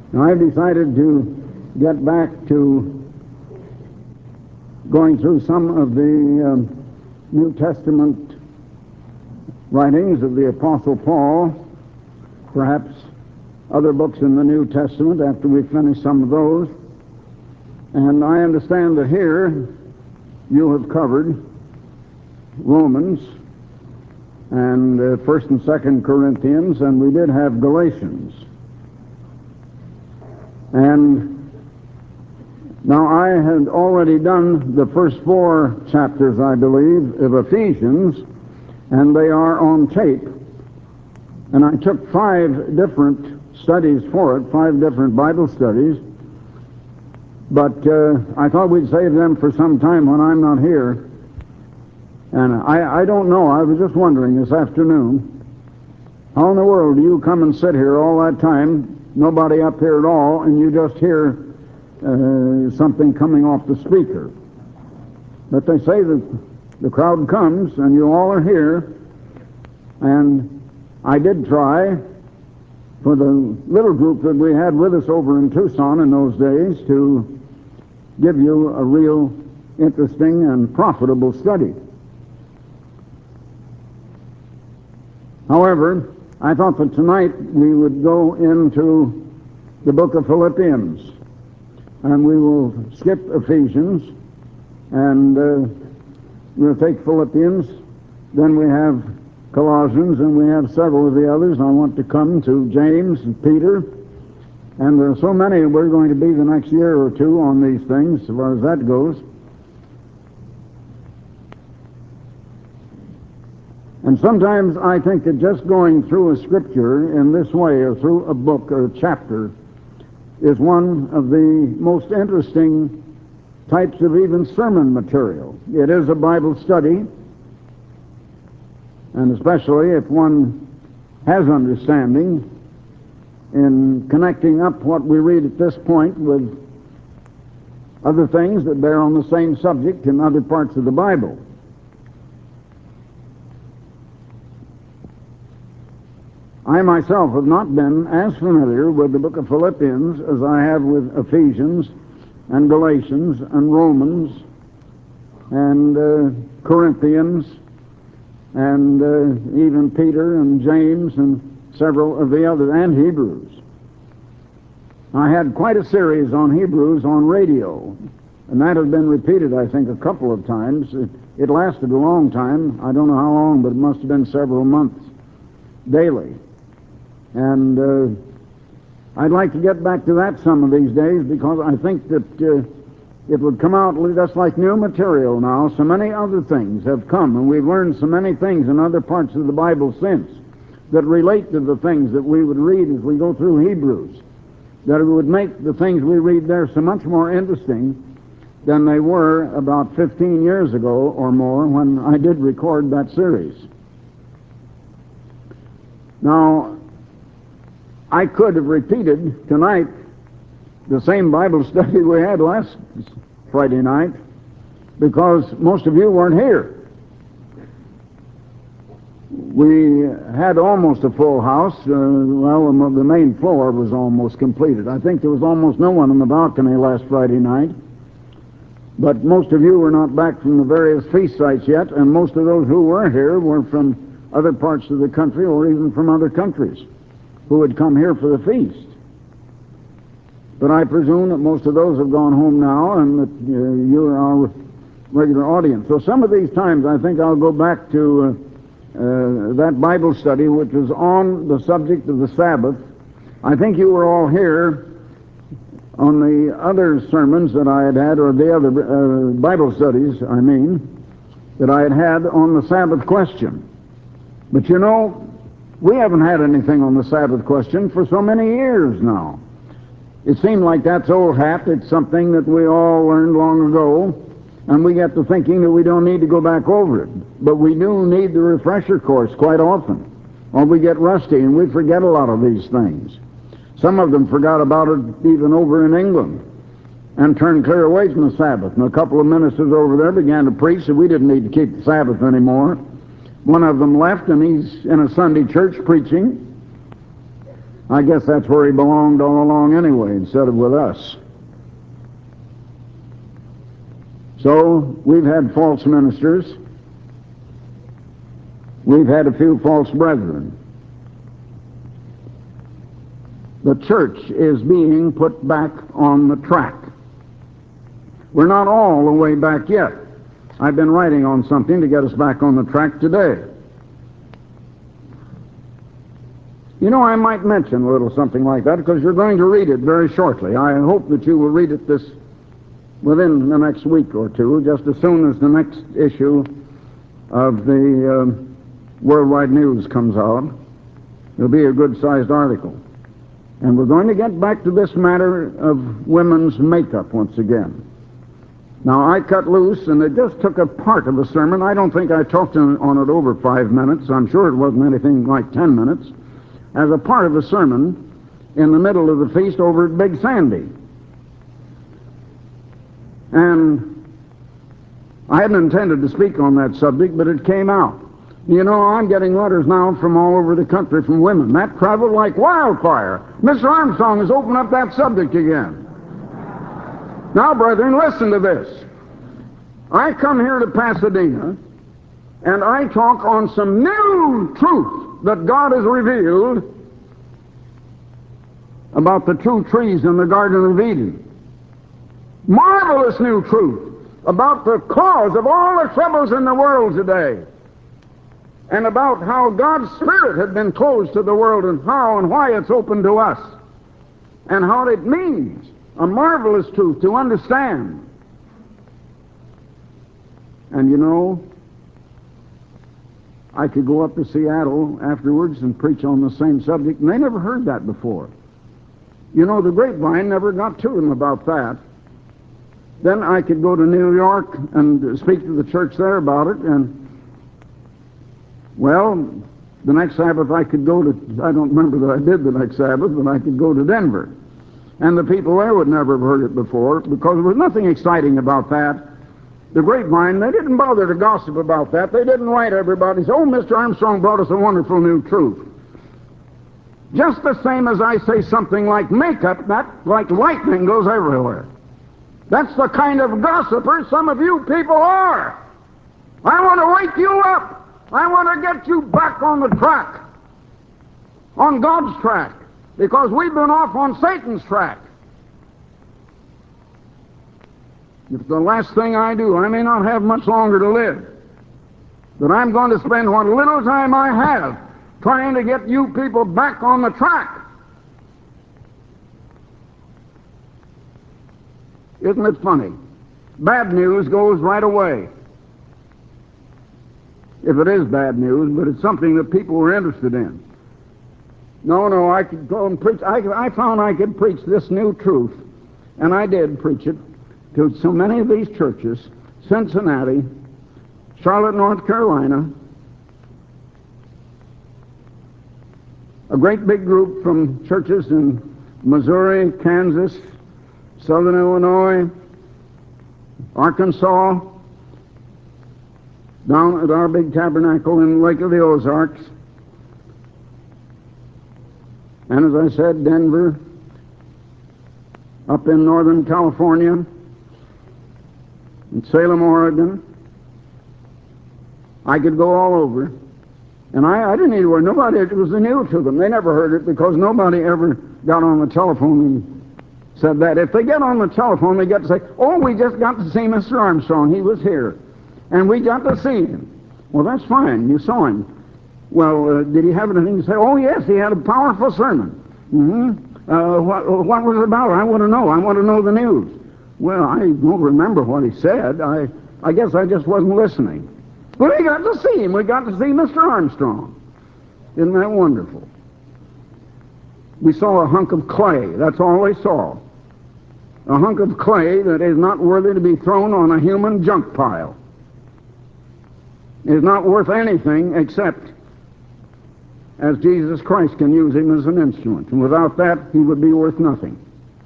Now, I've decided to get back to going through some of the New Testament writings of the Apostle Paul, perhaps other books in the New Testament after we finish some of those. And I understand that here you have covered Romans and 1st and 2nd Corinthians, and we did have Galatians. And now I had already done the first 4 chapters, I believe, of Ephesians, and they are on tape. And I took 5 different studies for it, 5 different Bible studies, but I thought we'd save them for some time when I'm not here. And I don't know, I was just wondering this afternoon, how in the world do you come and sit here all that time, nobody up here at all, and you just hear something coming off the speaker? But they say that the crowd comes and you all are here, and I did try for the little group that we had with us over in Tucson in those days to give you a real interesting and profitable study. However, I thought that tonight we would go into the book of Philippians, and we will skip Ephesians, and we'll take Philippians, then we have Colossians, and we have several of the others. I want to come to James and Peter, and there are so many we're going to be the next year or two on these things, as far as that goes. And sometimes I think that just going through a scripture in this way, or through a book or a chapter, is one of the most interesting types of even sermon material. It is a Bible study, and especially if one has understanding in connecting up what we read at this point with other things that bear on the same subject in other parts of the Bible. I myself have not been as familiar with the book of Philippians as I have with Ephesians and Galatians and Romans and Corinthians and even Peter and James and several of the others, and Hebrews. I had quite a series on Hebrews on radio, and that has been repeated, I think, a couple of times. It lasted a long time. I don't know how long, but it must have been several months daily. And I'd like to get back to that some of these days, because I think that it would come out just like new material now. So many other things have come, and we've learned so many things in other parts of the Bible since that relate to the things that we would read as we go through Hebrews, that it would make the things we read there so much more interesting than they were about 15 years ago or more when I did record that series. Now, I could have repeated tonight the same Bible study we had last Friday night, because most of you weren't here. We had almost a full house. Well, the main floor was almost completed. I think there was almost no one on the balcony last Friday night. But most of you were not back from the various feast sites yet, and most of those who were here were from other parts of the country or even from other countries who had come here for the feast. But I presume that most of those have gone home now, and that you are our regular audience. So some of these times I think I'll go back to that Bible study which was on the subject of the Sabbath. I think you were all here on the other sermons that I had, or the other Bible studies, I mean, that I had on the Sabbath question. But you know, we haven't had anything on the Sabbath question for so many years now. It seemed like that's old hat. It's something that we all learned long ago, and we get to thinking that we don't need to go back over it. But we do need the refresher course quite often, or we get rusty and we forget a lot of these things. Some of them forgot about it even over in England and turned clear away from the Sabbath. And a couple of ministers over there began to preach that we didn't need to keep the Sabbath anymore. One of them left, and he's in a Sunday church preaching. I guess that's where he belonged all along anyway, instead of with us. So we've had false ministers. We've had a few false brethren. The church is being put back on the track. We're not all the way back yet. I've been writing on something to get us back on the track today. You know, I might mention a little something like that because you're going to read it very shortly. I hope that you will read it within the next week or two, just as soon as the next issue of the Worldwide News comes out. It'll be a good-sized article. And we're going to get back to this matter of women's makeup once again. Now, I cut loose, and it just took a part of a sermon. I don't think I talked on it over 5 minutes. I'm sure it wasn't anything like 10 minutes. As a part of a sermon in the middle of the feast over at Big Sandy. And I hadn't intended to speak on that subject, but it came out. You know, I'm getting letters now from all over the country from women. That traveled like wildfire. Mr. Armstrong has opened up that subject again. Now, brethren, listen to this. I come here to Pasadena, and I talk on some new truth that God has revealed about the two trees in the Garden of Eden. Marvelous new truth about the cause of all the troubles in the world today, and about how God's Spirit had been closed to the world, and how and why it's open to us, and how it means. A marvelous truth to understand. And you know, I could go up to Seattle afterwards and preach on the same subject, and they never heard that before. You know, the grapevine never got to them about that. Then I could go to New York and speak to the church there about it, and, well, the next Sabbath I could go to, I don't remember that I did the next Sabbath, but I could go to Denver. And the people there would never have heard it before, because there was nothing exciting about that. The grapevine, they didn't bother to gossip about that. They didn't write everybody and say, oh, Mr. Armstrong brought us a wonderful new truth. Just the same as I say something like makeup, that like lightning goes everywhere. That's the kind of gossiper some of you people are. I want to wake you up. I want to get you back on the track, on God's track, because we've been off on Satan's track. It's the last thing I do. I may not have much longer to live, but I'm going to spend what little time I have trying to get you people back on the track. Isn't it funny? Bad news goes right away. If it is bad news, but it's something that people were interested in. No, I could go and preach. I found I could preach this new truth, and I did preach it to so many of these churches: Cincinnati, Charlotte, North Carolina, a great big group from churches in Missouri, Kansas, Southern Illinois, Arkansas, down at our big tabernacle in Lake of the Ozarks, and as I said, Denver, up in Northern California, in Salem, Oregon. I could go all over. And I didn't need to worry. Nobody, it was new to them. They never heard it because nobody ever got on the telephone and said that. If they get on the telephone, they get to say, oh, we just got to see Mr. Armstrong. He was here. And we got to see him. Well, that's fine. You saw him. Well, did he have anything to say? Oh, yes, he had a powerful sermon. What was it about? I want to know. I want to know the news. Well, I don't remember what he said. I guess I just wasn't listening. But we got to see him. We got to see Mr. Armstrong. Isn't that wonderful? We saw a hunk of clay. That's all they saw. A hunk of clay that is not worthy to be thrown on a human junk pile. Is not worth anything except as Jesus Christ can use him as an instrument. And without that, he would be worth nothing.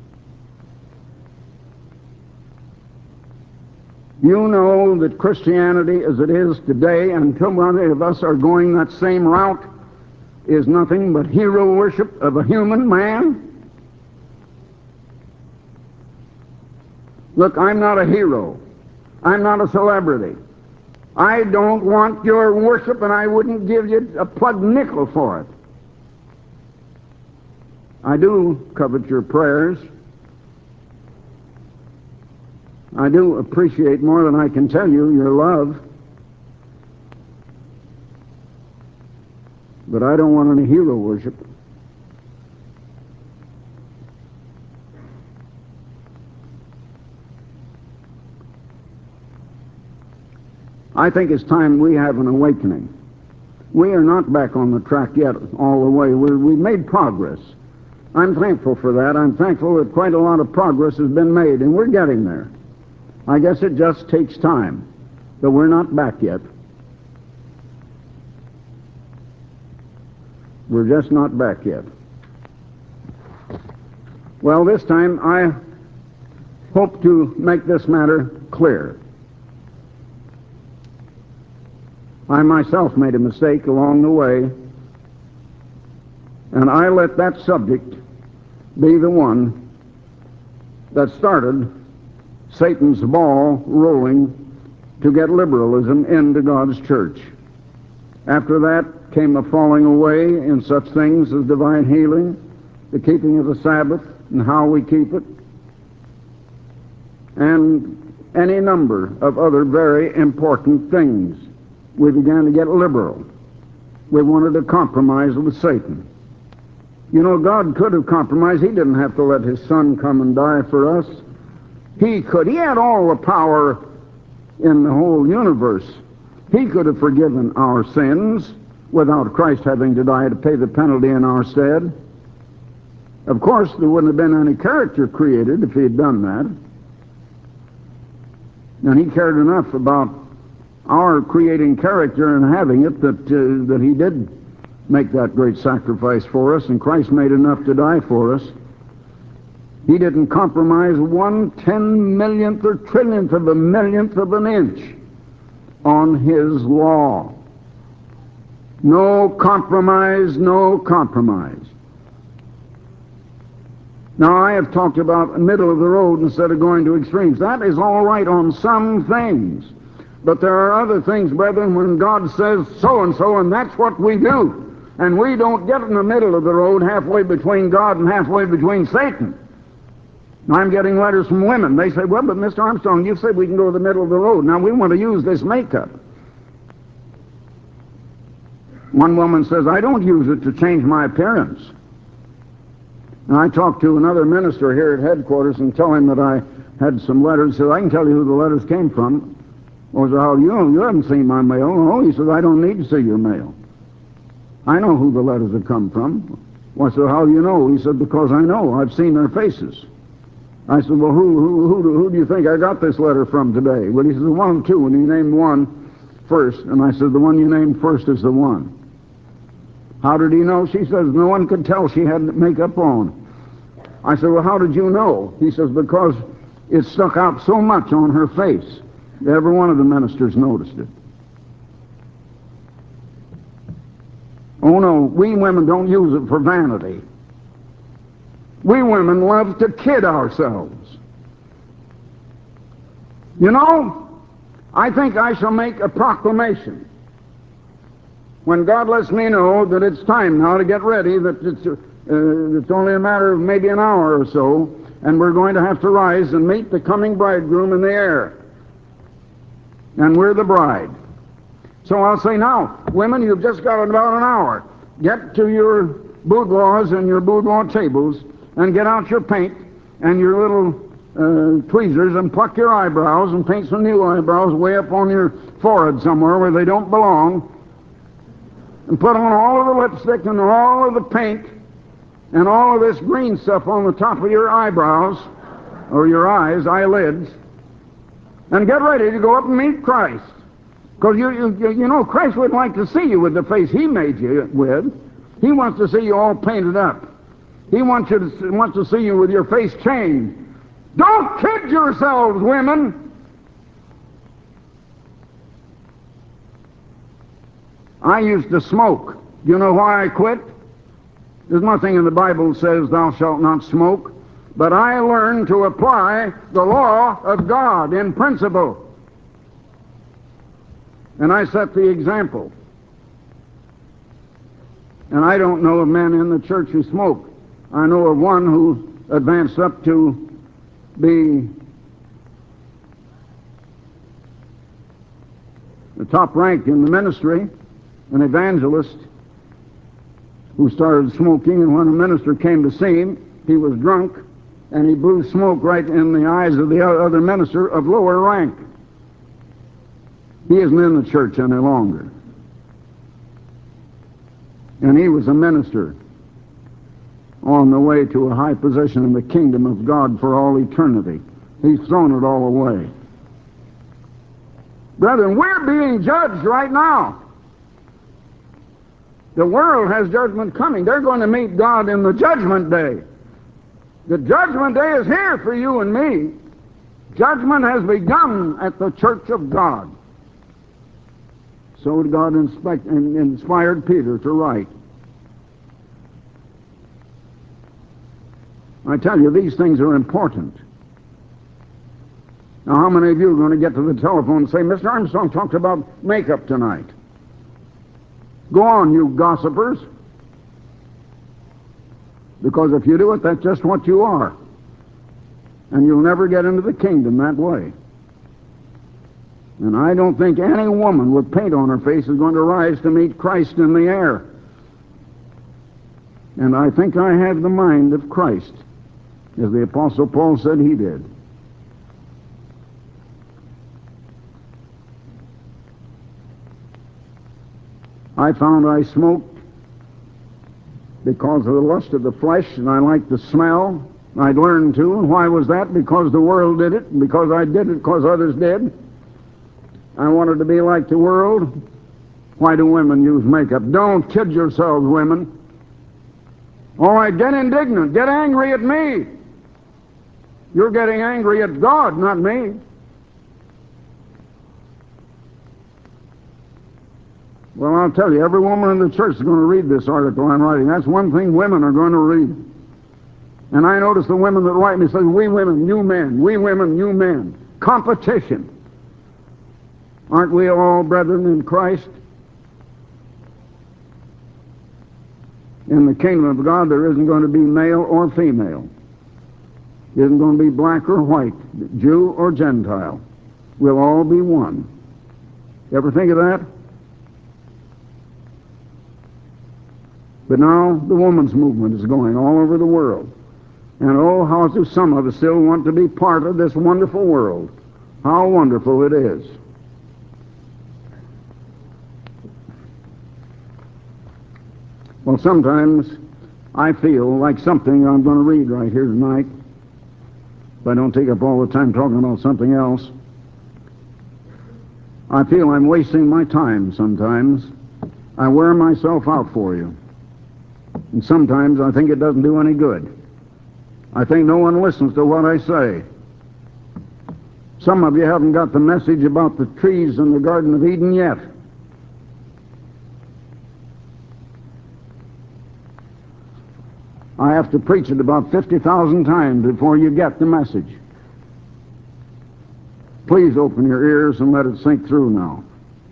You know that Christianity as it is today, until many of us are going that same route, is nothing but hero worship of a human man? Look, I'm not a hero. I'm not a celebrity. I don't want your worship, and I wouldn't give you a plug nickel for it. I do covet your prayers. I do appreciate more than I can tell you your love. But I don't want any hero worship. I think it's time we have an awakening. We are not back on the track yet all the way. We've made progress. I'm thankful for that. I'm thankful that quite a lot of progress has been made, and we're getting there. I guess it just takes time, but we're not back yet. We're just not back yet. Well, this time I hope to make this matter clear. I myself made a mistake along the way, and I let that subject be the one that started Satan's ball rolling to get liberalism into God's church. After that came a falling away in such things as divine healing, the keeping of the Sabbath and how we keep it, and any number of other very important things. We began to get liberal. We wanted to compromise with Satan. You know, God could have compromised. He didn't have to let his Son come and die for us. He could. He had all the power in the whole universe. He could have forgiven our sins without Christ having to die to pay the penalty in our stead. Of course, there wouldn't have been any character created if he had done that. And he cared enough about our creating character and having it that he did make that great sacrifice for us, and Christ made enough to die for us. He didn't compromise 1/10,000,000th or trillionth of a millionth of an inch on his law. No compromise, no compromise. Now, I have talked about middle of the road instead of going to extremes. That is all right on some things. But there are other things, brethren, when God says so-and-so, and that's what we do. And we don't get in the middle of the road halfway between God and halfway between Satan. I'm getting letters from women. They say, well, but Mr. Armstrong, you said we can go to the middle of the road. Now, we want to use this makeup. One woman says, I don't use it to change my appearance. And I talked to another minister here at headquarters and tell him that I had some letters. He said, I can tell you who the letters came from. I said, how do you know? You haven't seen my mail. Oh, he said, I don't need to see your mail. I know who the letters have come from. Well, I said, how do you know? He said, because I know. I've seen their faces. I said, well, who do you think I got this letter from today? Well, he said, the one, two, and he named one first. And I said, the one you named first is the one. How did he know? She says, no one could tell she had makeup on. I said, well, how did you know? He says, because it stuck out so much on her face. Every one of the ministers noticed it. Oh, no, we women don't use it for vanity. We women love to kid ourselves. You know, I think I shall make a proclamation when God lets me know that it's time now to get ready, that it's only a matter of maybe an hour or so, and we're going to have to rise and meet the coming bridegroom in the air. And we're the bride. So I'll say now, women, you've just got about an hour. Get to your boudoirs and your boudoir tables and get out your paint and your little tweezers and pluck your eyebrows and paint some new eyebrows way up on your forehead somewhere where they don't belong, and put on all of the lipstick and all of the paint and all of this green stuff on the top of your eyebrows or your eyelids, and get ready to go up and meet Christ. Because you know, Christ would like to see you with the face he made you with. He wants to see you all painted up. He wants to see you with your face changed. Don't kid yourselves, women. I used to smoke Do you know why I quit? There's nothing in the Bible that says thou shalt not smoke, but I learned to apply the law of God in principle. And I set the example. And I don't know of men in the church who smoke. I know of one who advanced up to be the top rank in the ministry, an evangelist who started smoking, and when a minister came to see him, he was drunk, and he blew smoke right in the eyes of the other minister of lower rank. He isn't in the church any longer. And he was a minister on the way to a high position in the kingdom of God for all eternity. He's thrown it all away. Brethren, we're being judged right now. The world has judgment coming. They're going to meet God in the judgment day. The judgment day is here for you and me. Judgment has begun at the church of God. So God inspired Peter to write. I tell you, these things are important. Now, how many of you are going to get to the telephone and say, Mr. Armstrong talked about makeup tonight? Go on, you gossipers. Because if you do it, that's just what you are. And you'll never get into the kingdom that way. And I don't think any woman with paint on her face is going to rise to meet Christ in the air. And I think I have the mind of Christ, as the Apostle Paul said he did. I found I smoked because of the lust of the flesh, and I liked the smell. I'd learned to, and why was that? Because the world did it, and because I did it because others did. I wanted to be like the world. Why do women use makeup? Don't kid yourselves, women. All right, get indignant, get angry at me. You're getting angry at God, not me. Well, I'll tell you, every woman in the church is going to read this article I'm writing. That's one thing women are going to read. And I notice the women that write me say, we women, you men. We women, you men. Competition. Aren't we all brethren in Christ? In the kingdom of God, there isn't going to be male or female. It isn't going to be black or white, Jew or Gentile. We'll all be one. You ever think of that? But now the woman's movement is going all over the world. And oh, how do some of us still want to be part of this wonderful world. How wonderful it is. Well, sometimes I feel like something I'm going to read right here tonight, if I don't take up all the time talking about something else. I feel I'm wasting my time sometimes. I wear myself out for you. And sometimes I think it doesn't do any good. I think no one listens to what I say. Some of you haven't got the message about the trees in the Garden of Eden yet. I have to preach it about 50,000 times before you get the message. Please open your ears and let it sink through now.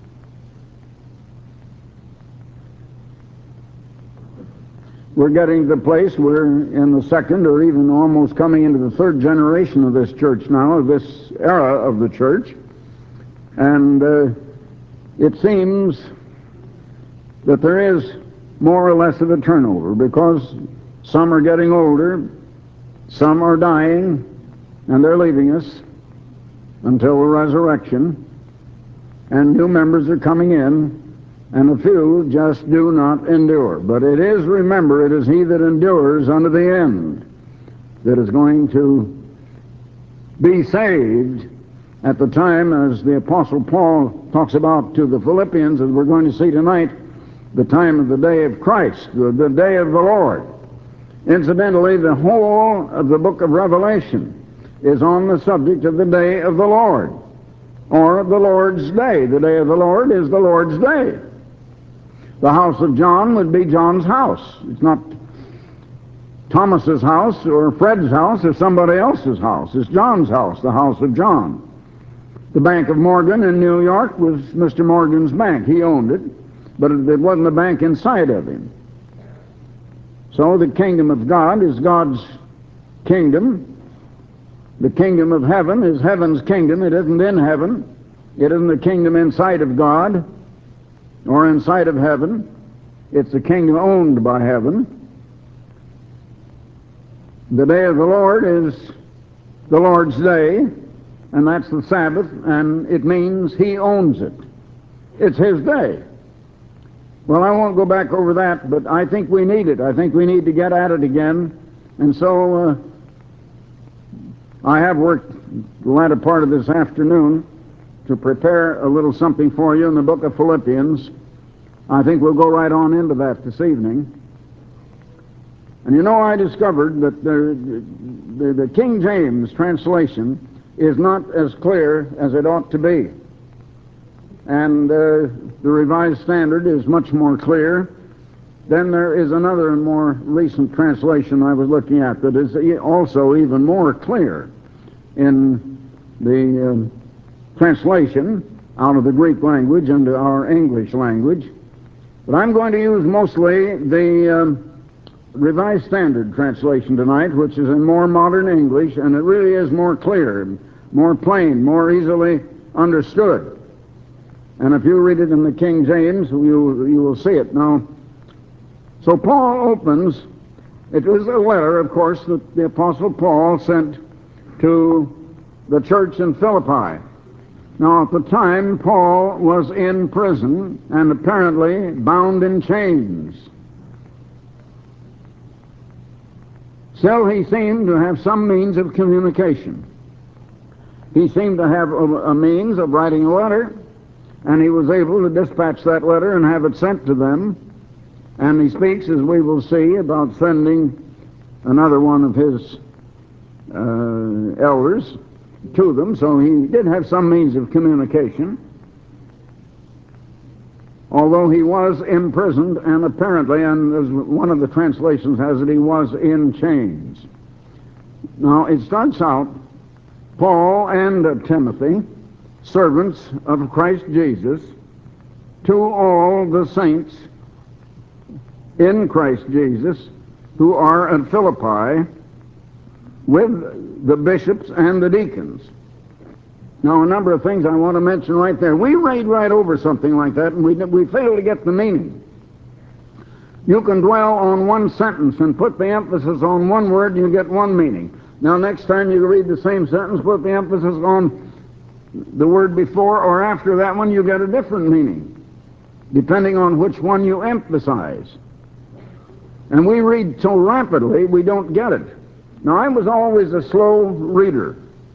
We're getting to the place where in the second or even almost coming into the third generation of this church now, of this era of the church. And it seems that there is more or less of a turnover because some are getting older, some are dying, and they're leaving us until the resurrection, and new members are coming in, and a few just do not endure. But it is, remember, it is he that endures unto the end that is going to be saved at the time, as the Apostle Paul talks about to the Philippians, as we're going to see tonight, the time of the day of Christ, the day of the Lord. Incidentally, the whole of the book of Revelation is on the subject of the day of the Lord, or the Lord's day. The day of the Lord is the Lord's day. The house of John would be John's house. It's not Thomas's house or Fred's house or somebody else's house. It's John's house, the house of John. The Bank of Morgan in New York was Mr. Morgan's bank. He owned it, but it wasn't a bank inside of him. So the kingdom of God is God's kingdom. The kingdom of heaven is heaven's kingdom. It isn't in heaven. It isn't the kingdom inside of God or inside of heaven. It's the kingdom owned by heaven. The day of the Lord is the Lord's day, and that's the Sabbath, and it means He owns it. It's His day. Well, I won't go back over that, but I think we need it. I think we need to get at it again. And so I have worked the latter part of this afternoon to prepare a little something for you in the book of Philippians. I think we'll go right on into that this evening. And you know, I discovered that the King James translation is not as clear as it ought to be. And the Revised Standard is much more clear. Then there is another and more recent translation I was looking at that is also even more clear in the translation out of the Greek language into our English language. But I'm going to use mostly the Revised Standard translation tonight, which is in more modern English, and it really is more clear, more plain, more easily understood. And if you read it in the King James, you will see it. Now, so Paul opens, it was a letter, of course, that the Apostle Paul sent to the church in Philippi. Now, at the time, Paul was in prison and apparently bound in chains. Still, he seemed to have some means of communication. He seemed to have a means of writing a letter, and he was able to dispatch that letter and have it sent to them. And he speaks, as we will see, about sending another one of his elders to them. So he did have some means of communication, although he was imprisoned, and apparently, and as one of the translations has it, he was in chains. Now, it starts out, Paul and Timothy, servants of Christ Jesus, to all the saints in Christ Jesus who are at Philippi, with the bishops and the deacons. Now, a number of things I want to mention right there. We read right over something like that, and we fail to get the meaning. You can dwell on one sentence and put the emphasis on one word, and you get one meaning. Now, next time you read the same sentence, put the emphasis on the word before or after that one, you get a different meaning, depending on which one you emphasize. And we read so rapidly, we don't get it. Now, I was always a slow reader.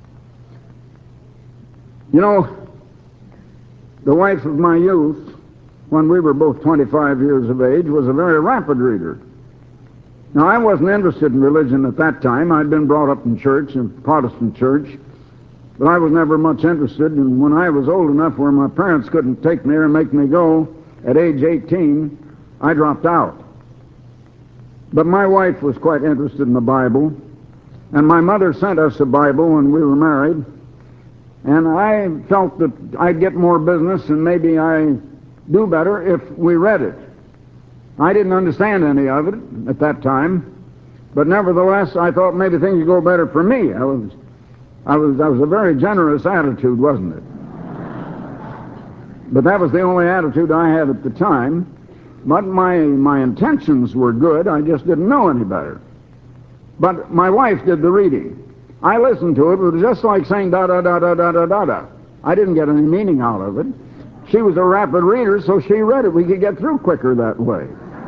You know, the wife of my youth, when we were both 25 years of age, was a very rapid reader. Now, I wasn't interested in religion at that time. I'd been brought up in church, in Protestant church, but I was never much interested. And when I was old enough where my parents couldn't take me there and make me go, at age 18, I dropped out. But my wife was quite interested in the Bible, and my mother sent us a Bible when we were married. And I felt that I'd get more business and maybe I'd do better if we read it. I didn't understand any of it at that time, but nevertheless, I thought maybe things would go better for me. That was a very generous attitude, wasn't it? But that was the only attitude I had at the time. But my intentions were good. I just didn't know any better. But my wife did the reading. I listened to it. It was just like saying da-da-da-da-da-da-da-da. I didn't get any meaning out of it. She was a rapid reader, so she read it. We could get through quicker that way.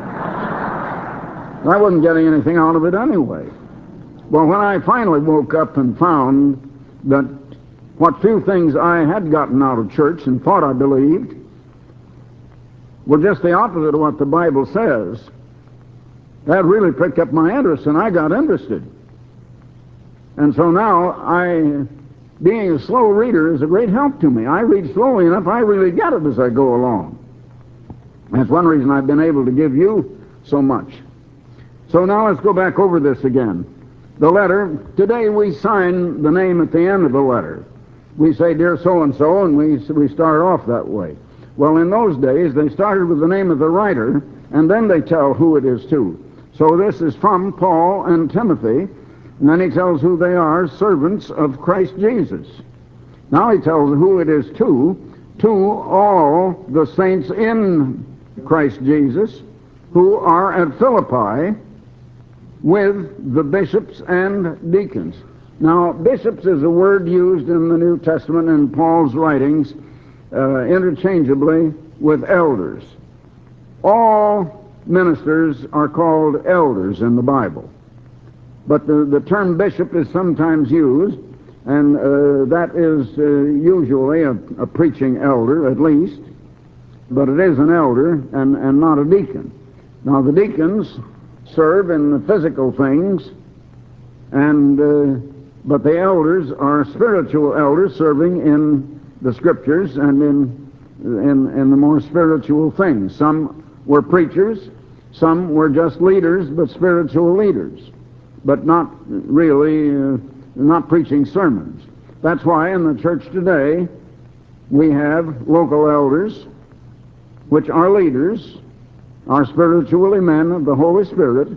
I wasn't getting anything out of it anyway. Well, when I finally woke up and found that what few things I had gotten out of church and thought I believed were just the opposite of what the Bible says, that really picked up my interest, and I got interested. And so now, being a slow reader is a great help to me. I read slowly enough, I really get it as I go along. That's one reason I've been able to give you so much. So now let's go back over this again. The letter, today we sign the name at the end of the letter. We say, "Dear so-and-so," and we start off that way. Well, in those days, they started with the name of the writer, and then they tell who it is to. So this is from Paul and Timothy, and then he tells who they are, servants of Christ Jesus. Now he tells who it is to all the saints in Christ Jesus who are at Philippi with the bishops and deacons. Now, bishops is a word used in the New Testament in Paul's writings interchangeably with elders. All ministers are called elders in the Bible. But the term bishop is sometimes used, and that is usually a preaching elder, at least. But it is an elder and not a deacon. Now, the deacons serve in the physical things, but the elders are spiritual elders serving in the Scriptures and in the more spiritual things. Some were preachers, some were just leaders, but spiritual leaders, but not really not preaching sermons. That's why in the church today we have local elders, which are leaders, are spiritually men of the Holy Spirit,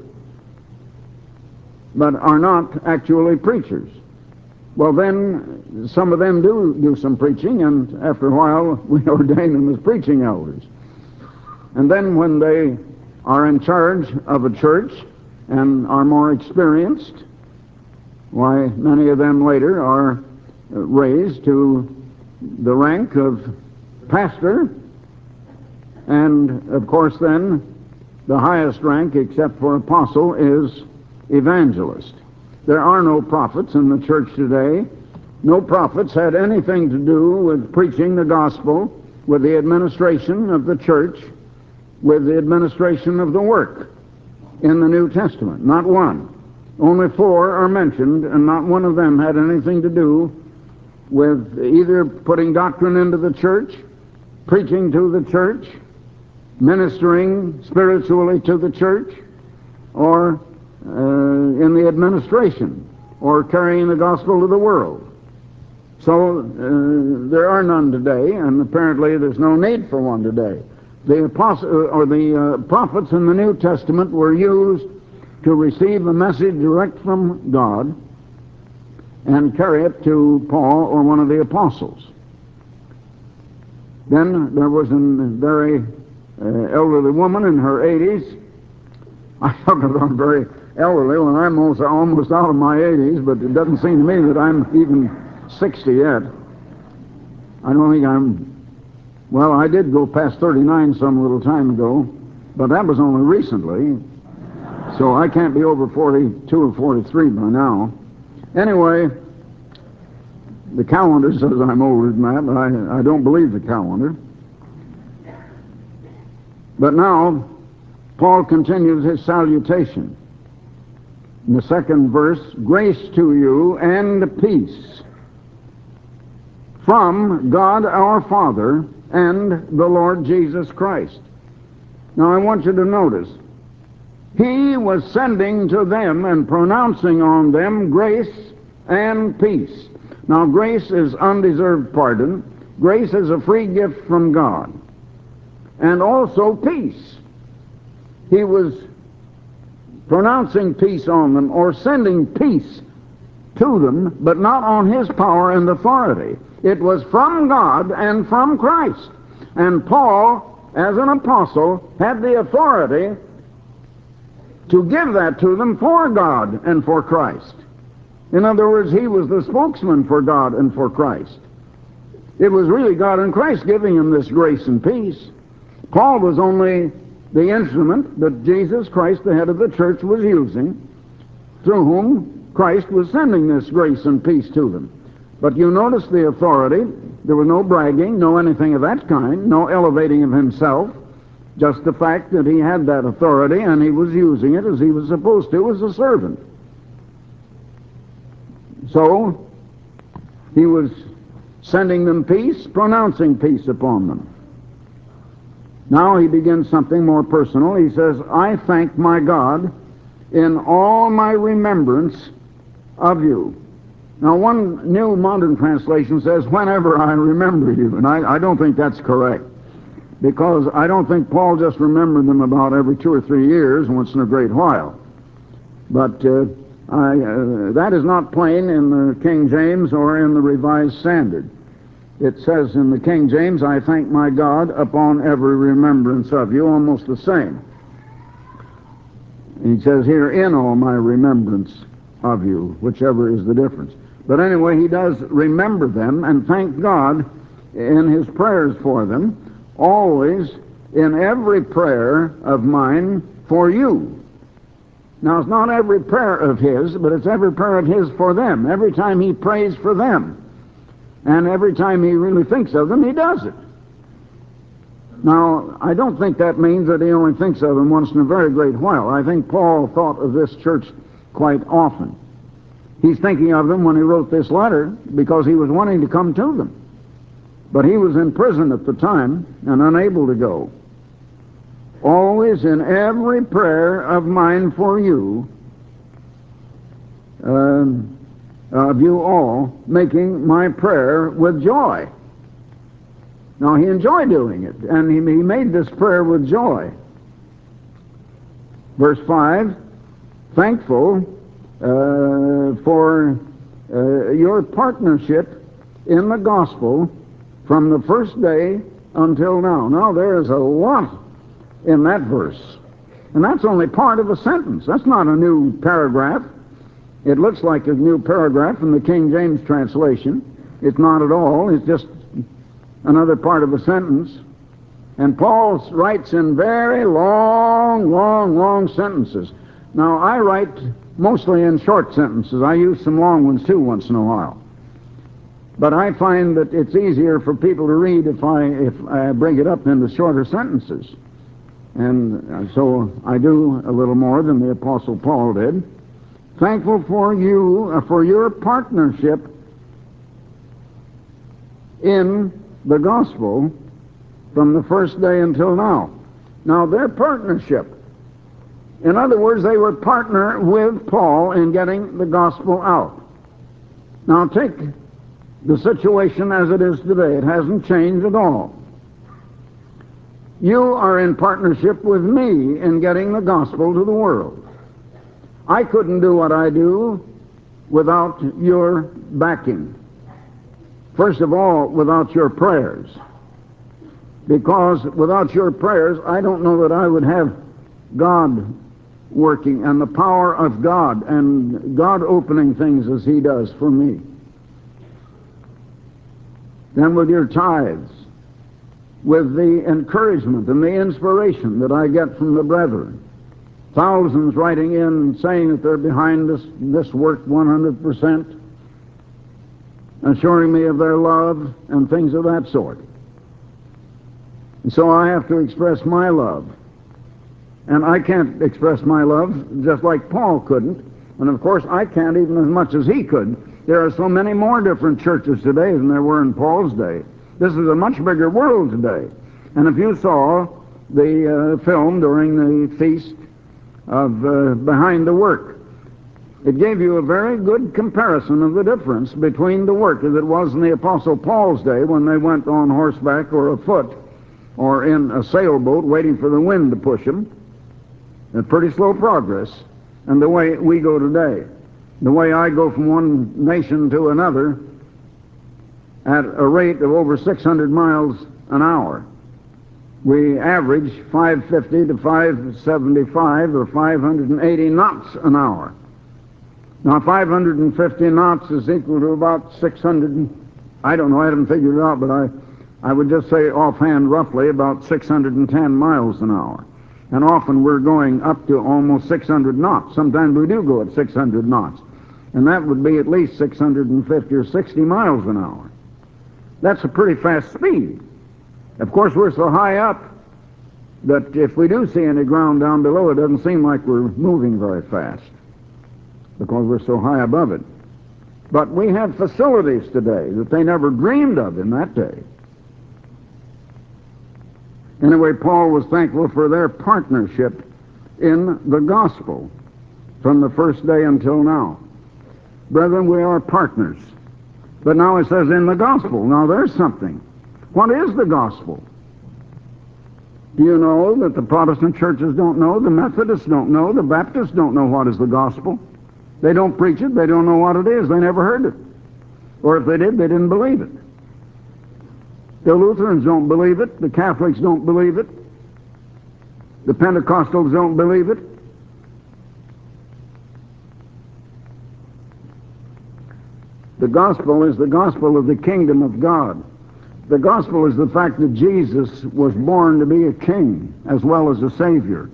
but are not actually preachers. Well, then some of them do some preaching, and after a while we ordain them as preaching elders. And then when they are in charge of a church and are more experienced, why, many of them later are raised to the rank of pastor, and of course then the highest rank except for apostle is evangelist. There are no prophets in the church today. No prophets had anything to do with preaching the gospel, with the administration of the church, with the administration of the work in the New Testament. Not one. Only 4 are mentioned, and not one of them had anything to do with either putting doctrine into the church, preaching to the church, ministering spiritually to the church, or in the administration, or carrying the gospel to the world. So there are none today, and apparently there's no need for one today. The prophets in the New Testament were used to receive a message direct from God and carry it to Paul or one of the apostles. Then there was a very elderly woman in her 80s. I thought I'm very elderly when I'm almost out of my 80s, but it doesn't seem to me that I'm even 60 yet. I don't think well, I did go past 39 some little time ago, but that was only recently, so I can't be over 42 or 43 by now. Anyway, the calendar says I'm older than that, but I don't believe the calendar. But now, Paul continues his salutation. In the second verse, "Grace to you and peace from God our Father and the Lord Jesus Christ." Now I want you to notice, he was sending to them and pronouncing on them grace and peace. Now grace is undeserved pardon. Grace is a free gift from God. And also peace. He was pronouncing peace on them, or sending peace to them, but not on his power and authority. It was from God and from Christ. And Paul, as an apostle, had the authority to give that to them for God and for Christ. In other words, he was the spokesman for God and for Christ. It was really God and Christ giving him this grace and peace. Paul was only the instrument that Jesus Christ, the head of the church, was using, through whom Christ was sending this grace and peace to them. But you notice the authority. There was no bragging, no anything of that kind, no elevating of himself, just the fact that he had that authority and he was using it as he was supposed to as a servant. So, he was sending them peace, pronouncing peace upon them. Now he begins something more personal. He says, I thank my God in all my remembrance of you. Now, one New Modern Translation says, whenever I remember you. And I don't think that's correct, because I don't think Paul just remembered them about every 2 or 3 years, once in a great while. But that is not plain in the King James or in the Revised Standard. It says in the King James, I thank my God upon every remembrance of you, almost the same. He says here, in all my remembrance of you, whichever is the difference. But anyway, he does remember them and thank God in his prayers for them, always in every prayer of mine for you. Now, it's not every prayer of his, but it's every prayer of his for them. Every time he prays for them, and every time he really thinks of them, he does it. Now, I don't think that means that he only thinks of them once in a very great while. I think Paul thought of this church quite often. He's thinking of them when he wrote this letter because he was wanting to come to them. But he was in prison at the time and unable to go. Always in every prayer of mine for you, of you all, making my prayer with joy. Now, he enjoyed doing it, and he made this prayer with joy. Verse 5, thankful for your partnership in the gospel from the first day until now. Now, there is a lot in that verse, and that's only part of a sentence. That's not a new paragraph. It looks like a new paragraph in the King James translation. It's not at all. It's just another part of a sentence. And Paul writes in very long sentences. Now, I write mostly in short sentences. I use some long ones too once in a while. But I find that it's easier for people to read if I break it up into shorter sentences. And so I do a little more than the Apostle Paul did. Thankful for you, for your partnership in the gospel from the first day until now. Now, their partnership. In other words, they were partner with Paul in getting the gospel out. Now, take the situation as it is today. It hasn't changed at all. You are in partnership with me in getting the gospel to the world. I couldn't do what I do without your backing. First of all, without your prayers. Because without your prayers, I don't know that I would have God working and the power of God and God opening things as he does for me. Then with your tithes, with the encouragement and the inspiration that I get from the brethren. Thousands writing in and saying that they're behind this work 100%, assuring me of their love and things of that sort. And so I have to express my love. And I can't express my love just like Paul couldn't. And of course I can't even as much as he could. There are so many more different churches today than there were in Paul's day. This is a much bigger world today. And if you saw the film during the feast of Behind the Work, it gave you a very good comparison of the difference between the work as it was in the Apostle Paul's day when they went on horseback or afoot or in a sailboat waiting for the wind to push them. A pretty slow progress. And the way we go today, the way I go from one nation to another at a rate of over 600 miles an hour. We average 550 to 575 or 580 knots an hour. Now, 550 knots is equal to about 600, I don't know, I haven't figured it out, but I would just say offhand roughly about 610 miles an hour. And often we're going up to almost 600 knots. Sometimes we do go at 600 knots. And that would be at least 650 or 60 miles an hour. That's a pretty fast speed. Of course, we're so high up that if we do see any ground down below, it doesn't seem like we're moving very fast because we're so high above it. But we have facilities today that they never dreamed of in that day. Anyway, Paul was thankful for their partnership in the gospel from the first day until now. Brethren, we are partners. But now it says in the gospel. Now there's something. What is the gospel? Do you know that the Protestant churches don't know, the Methodists don't know, the Baptists don't know what is the gospel? They don't preach it, they don't know what it is, they never heard it. Or if they did, they didn't believe it. The Lutherans don't believe it, the Catholics don't believe it, the Pentecostals don't believe it. The gospel is the gospel of the kingdom of God. The gospel is the fact that Jesus was born to be a king as well as a savior.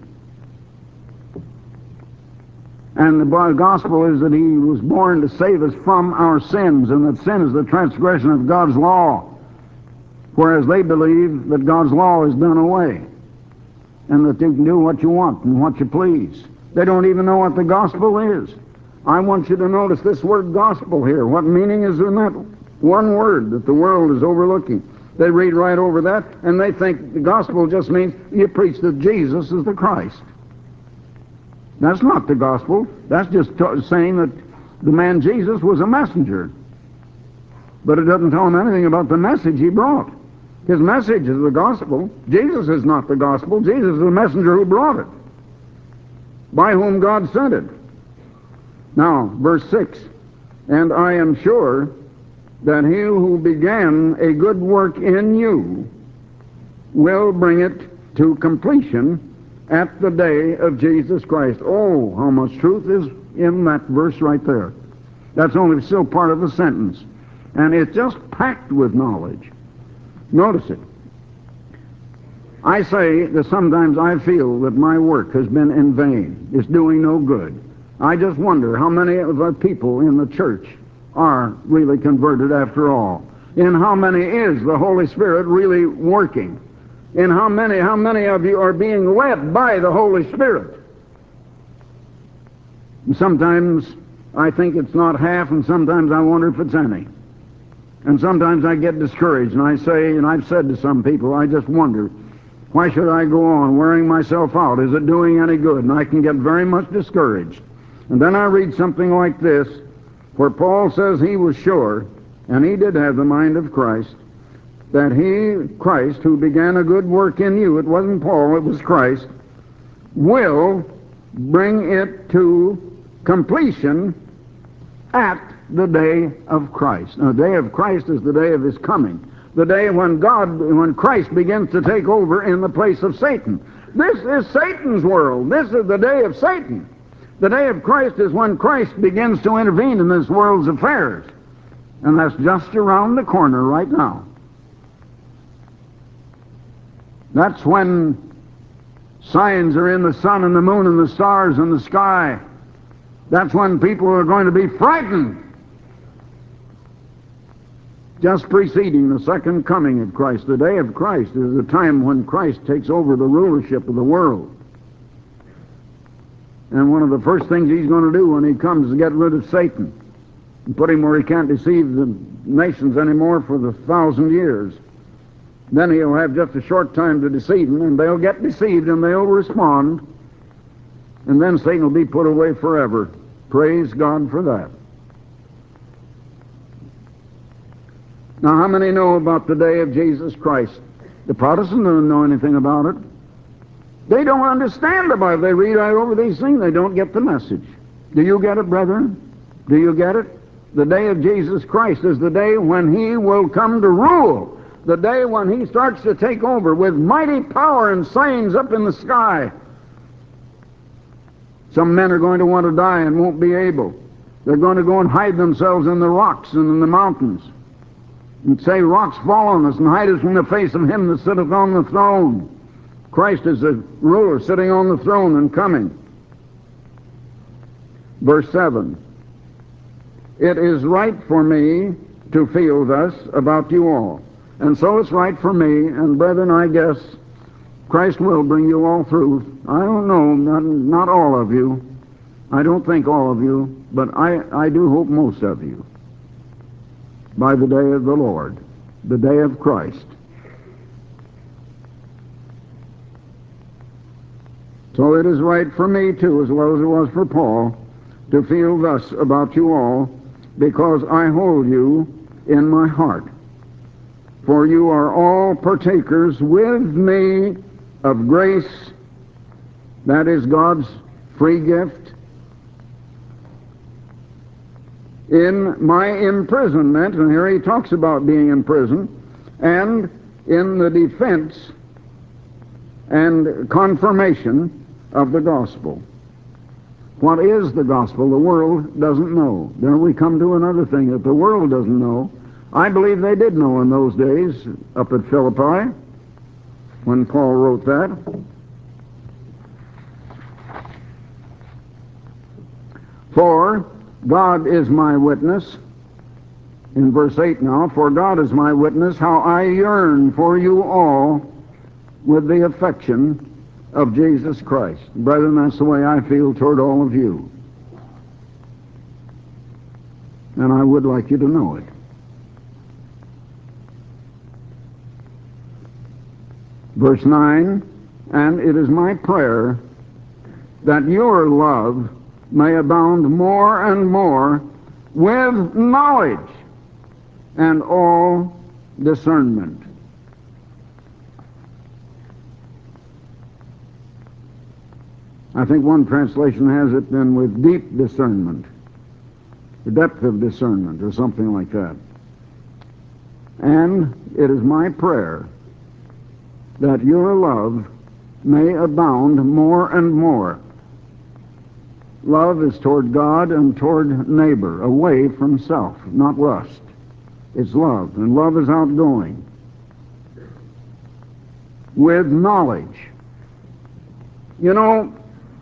And the gospel is that he was born to save us from our sins, and that sin is the transgression of God's law, whereas they believe that God's law is done away and that you can do what you want and what you please. They don't even know what the gospel is. I want you to notice this word gospel here. What meaning is in that one word that the world is overlooking? They read right over that, and they think the gospel just means you preach that Jesus is the Christ. That's not the gospel. That's just saying that the man Jesus was a messenger. But it doesn't tell them anything about the message he brought. His message is the gospel. Jesus is not the gospel. Jesus is the messenger who brought it, by whom God sent it. Now, verse 6, and I am sure that he who began a good work in you will bring it to completion at the day of Jesus Christ. Oh, how much truth is in that verse right there. That's only still part of the sentence. And it's just packed with knowledge. Notice it. I say that sometimes I feel that my work has been in vain. It's doing no good. I just wonder how many of our people in the church are really converted after all. In how many is the Holy Spirit really working? In how many of you are being led by the Holy Spirit? And sometimes I think it's not half, and sometimes I wonder if it's any. And sometimes I get discouraged, and I say, and I've said to some people, I just wonder, why should I go on wearing myself out? Is it doing any good? And I can get very much discouraged. And then I read something like this, where Paul says he was sure, and he did have the mind of Christ, that he, Christ, who began a good work in you, it wasn't Paul, it was Christ, will bring it to completion at the day of Christ. Now, the day of Christ is the day of his coming, the day when Christ begins to take over in the place of Satan. This is Satan's world. This is the day of Satan. The day of Christ is when Christ begins to intervene in this world's affairs. And that's just around the corner right now. That's when signs are in the sun and the moon and the stars in the sky. That's when people are going to be frightened. Just preceding the second coming of Christ. The day of Christ is the time when Christ takes over the rulership of the world. And one of the first things he's going to do when he comes is get rid of Satan and put him where he can't deceive the nations anymore for the 1,000 years. Then he'll have just a short time to deceive them, and they'll get deceived and they'll respond, and then Satan will be put away forever. Praise God for that. Now, how many know about the day of Jesus Christ? The Protestants don't know anything about it. They don't understand about it. They read right over these things. They don't get the message. Do you get it, brethren? Do you get it? The day of Jesus Christ is the day when he will come to rule. The day when he starts to take over with mighty power and signs up in the sky. Some men are going to want to die and won't be able. They're going to go and hide themselves in the rocks and in the mountains. And say, rocks fall on us and hide us from the face of him that sitteth on the throne. Christ is the ruler sitting on the throne and coming. Verse 7. It is right for me to feel thus about you all. And so it's right for me, and brethren, I guess Christ will bring you all through. I don't know, not all of you. I don't think all of you, but I do hope most of you. By the day of the Lord, the day of Christ. So it is right for me too, as well as it was for Paul, to feel thus about you all, because I hold you in my heart. For you are all partakers with me of grace, that is God's free gift, in my imprisonment, and here he talks about being in prison, and in the defense and confirmation of the gospel. What is the gospel? The world doesn't know. Then we come to another thing that the world doesn't know. I believe they did know in those days up at Philippi when Paul wrote that. For God is my witness, in verse 8 now, for God is my witness how I yearn for you all with the affection of Jesus Christ. Brethren, that's the way I feel toward all of you. And I would like you to know it. Verse 9, and it is my prayer that your love may abound more and more with knowledge and all discernment. I think one translation has it then with deep discernment, the depth of discernment, or something like that. And it is my prayer that your love may abound more and more. Love is toward God and toward neighbor, away from self, not lust. It's love, and love is outgoing. With knowledge. You know,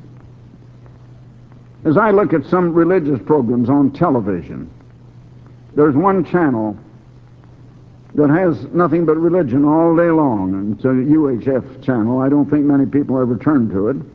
as I look at some religious programs on television, there's one channel that has nothing but religion all day long, and it's a UHF channel. I don't think many people ever turn to it.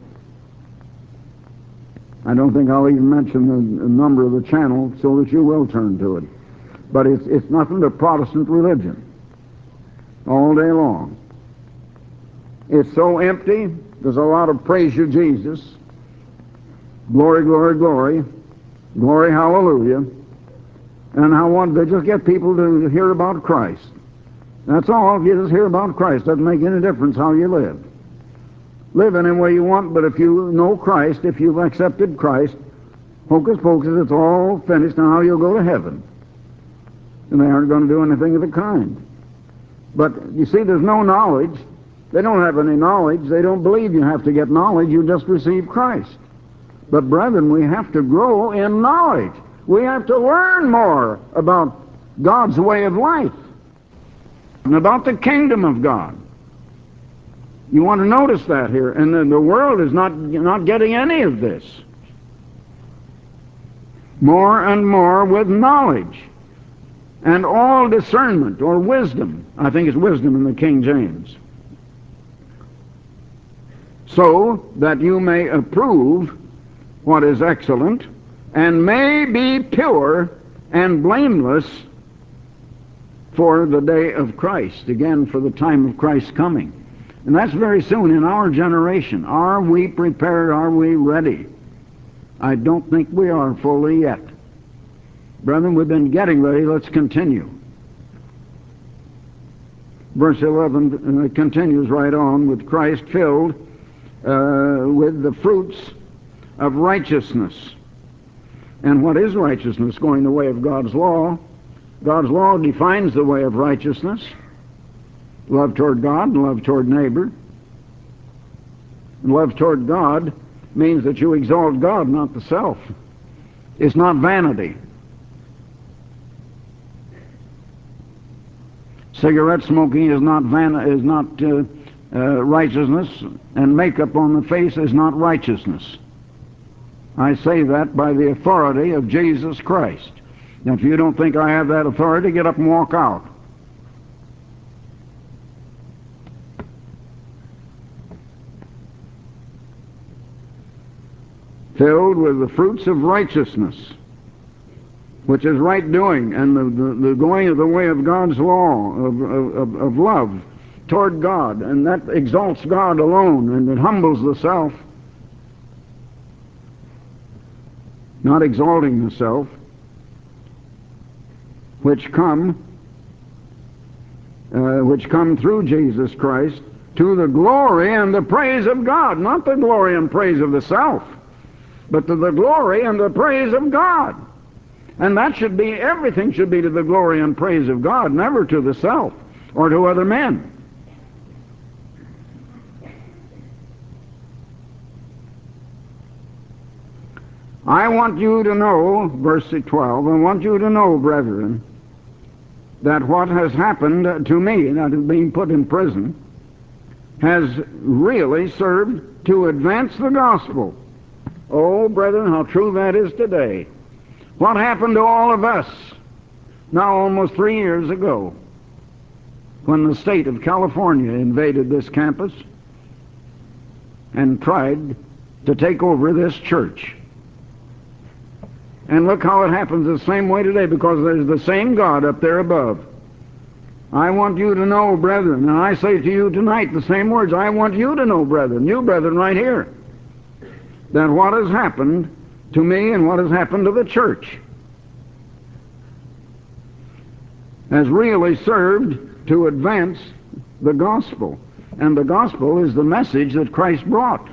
I don't think I'll even mention the number of the channel so that you will turn to it. But it's nothing but Protestant religion all day long. It's so empty. There's a lot of praise you, Jesus. Glory, glory, glory. Glory, hallelujah. And they just get people to hear about Christ. That's all. If you just hear about Christ, doesn't make any difference how you live. Live any way you want, but if you know Christ, if you've accepted Christ, hocus pocus, it's all finished, and now you'll go to heaven. And they aren't going to do anything of the kind. But you see, there's no knowledge. They don't have any knowledge. They don't believe you have to get knowledge. You just receive Christ. But brethren, we have to grow in knowledge. We have to learn more about God's way of life and about the kingdom of God. You want to notice that here. And the world is not getting any of this. More and more with knowledge and all discernment, or wisdom. I think it's wisdom in the King James. So that you may approve what is excellent, and may be pure and blameless for the day of Christ, again, for the time of Christ's coming. And that's very soon in our generation. Are we prepared? Are we ready? I don't think we are fully yet. Brethren, we've been getting ready. Let's continue. Verse 11 continues right on, with Christ filled with the fruits of righteousness. And what is righteousness? Going the way of God's law. God's law defines the way of righteousness. Love toward God and love toward neighbor. And love toward God means that you exalt God, not the self. It's not vanity. Cigarette smoking is not righteousness, and makeup on the face is not righteousness. I say that by the authority of Jesus Christ. Now, if you don't think I have that authority, get up and walk out. Filled with the fruits of righteousness, which is right doing, and the going of the way of God's law, of love, toward God, and that exalts God alone, and it humbles the self, not exalting the self, which come through Jesus Christ to the glory and the praise of God, not the glory and praise of the self, but to the glory and the praise of God. And that should be, everything should be to the glory and praise of God, never to the self or to other men. I want you to know, verse 12, I want you to know, brethren, that what has happened to me, that is being put in prison, has really served to advance the gospel. Oh, brethren, how true that is today. What happened to all of us now almost 3 years ago when the state of California invaded this campus and tried to take over this church? And look how it happens the same way today, because there's the same God up there above. I want you to know, brethren, and I say to you tonight the same words. I want you to know, brethren, you brethren right here, that what has happened to me and what has happened to the church has really served to advance the gospel. And the gospel is the message that Christ brought.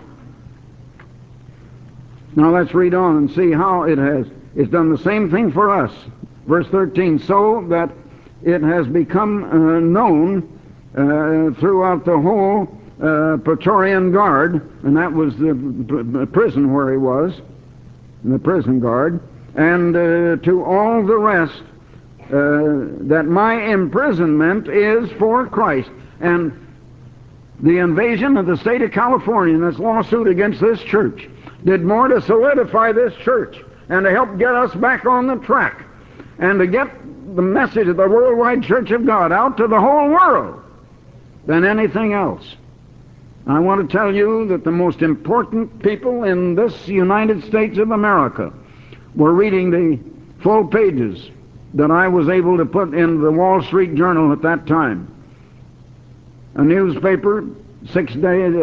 Now let's read on and see how it's done the same thing for us. Verse 13, so that it has become known throughout the whole Praetorian Guard, and that was the prison where he was, the prison guard, and to all the rest that my imprisonment is for Christ. And the invasion of the state of California and this lawsuit against this church did more to solidify this church and to help get us back on the track and to get the message of the worldwide church of God out to the whole world than anything else. I want to tell you that the most important people in this United States of America were reading the full pages that I was able to put in the Wall Street Journal at that time. A newspaper, 5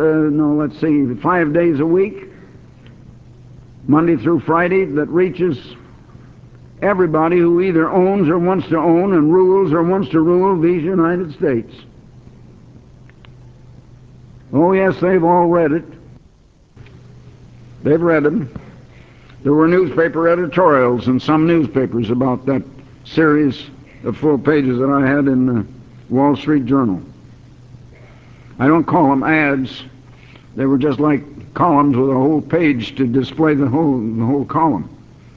days a week, Monday through Friday, that reaches everybody who either owns or wants to own and rules or wants to rule these United States. Oh yes, they've all read it. They've read them. There were newspaper editorials in some newspapers about that series of full pages that I had in the Wall Street Journal. I don't call them ads. They were just like columns with a whole page to display the whole column.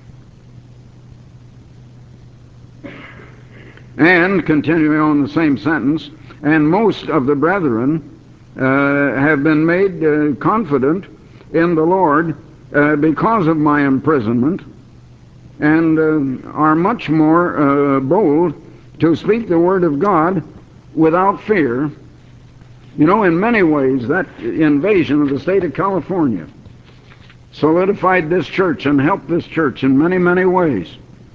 And, continuing on the same sentence, and most of the brethren have been made confident in the Lord because of my imprisonment, and are much more bold to speak the word of God without fear. You know, in many ways, that invasion of the state of California solidified this church and helped this church in many, many ways.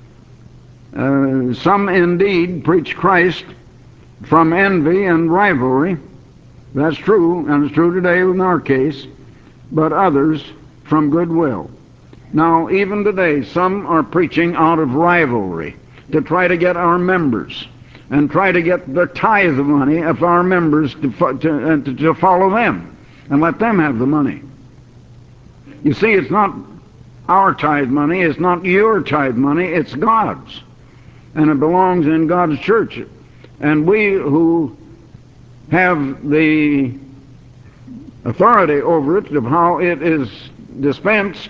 Some indeed preach Christ from envy and rivalry. That's true, and it's true today in our case, but others from goodwill. Now, even today, some are preaching out of rivalry to try to get our members and try to get the tithe money of our members to follow them and let them have the money. You see, it's not our tithe money, it's not your tithe money, it's God's. And it belongs in God's church. And we who have the authority over it, of how it is dispensed,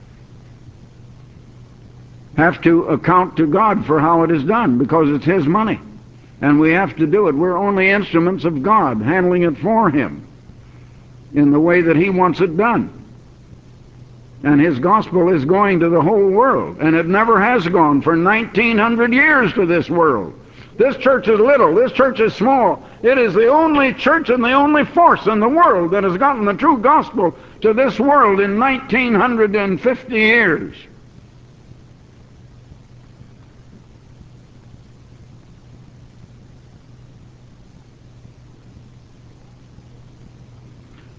have to account to God for how it is done, because it's His money. And we have to do it. We're only instruments of God, handling it for Him in the way that He wants it done. And His gospel is going to the whole world, and it never has gone for 1900 years to this world. This church is little, this church is small. It is the only church and the only force in the world that has gotten the true gospel to this world in 1950 years.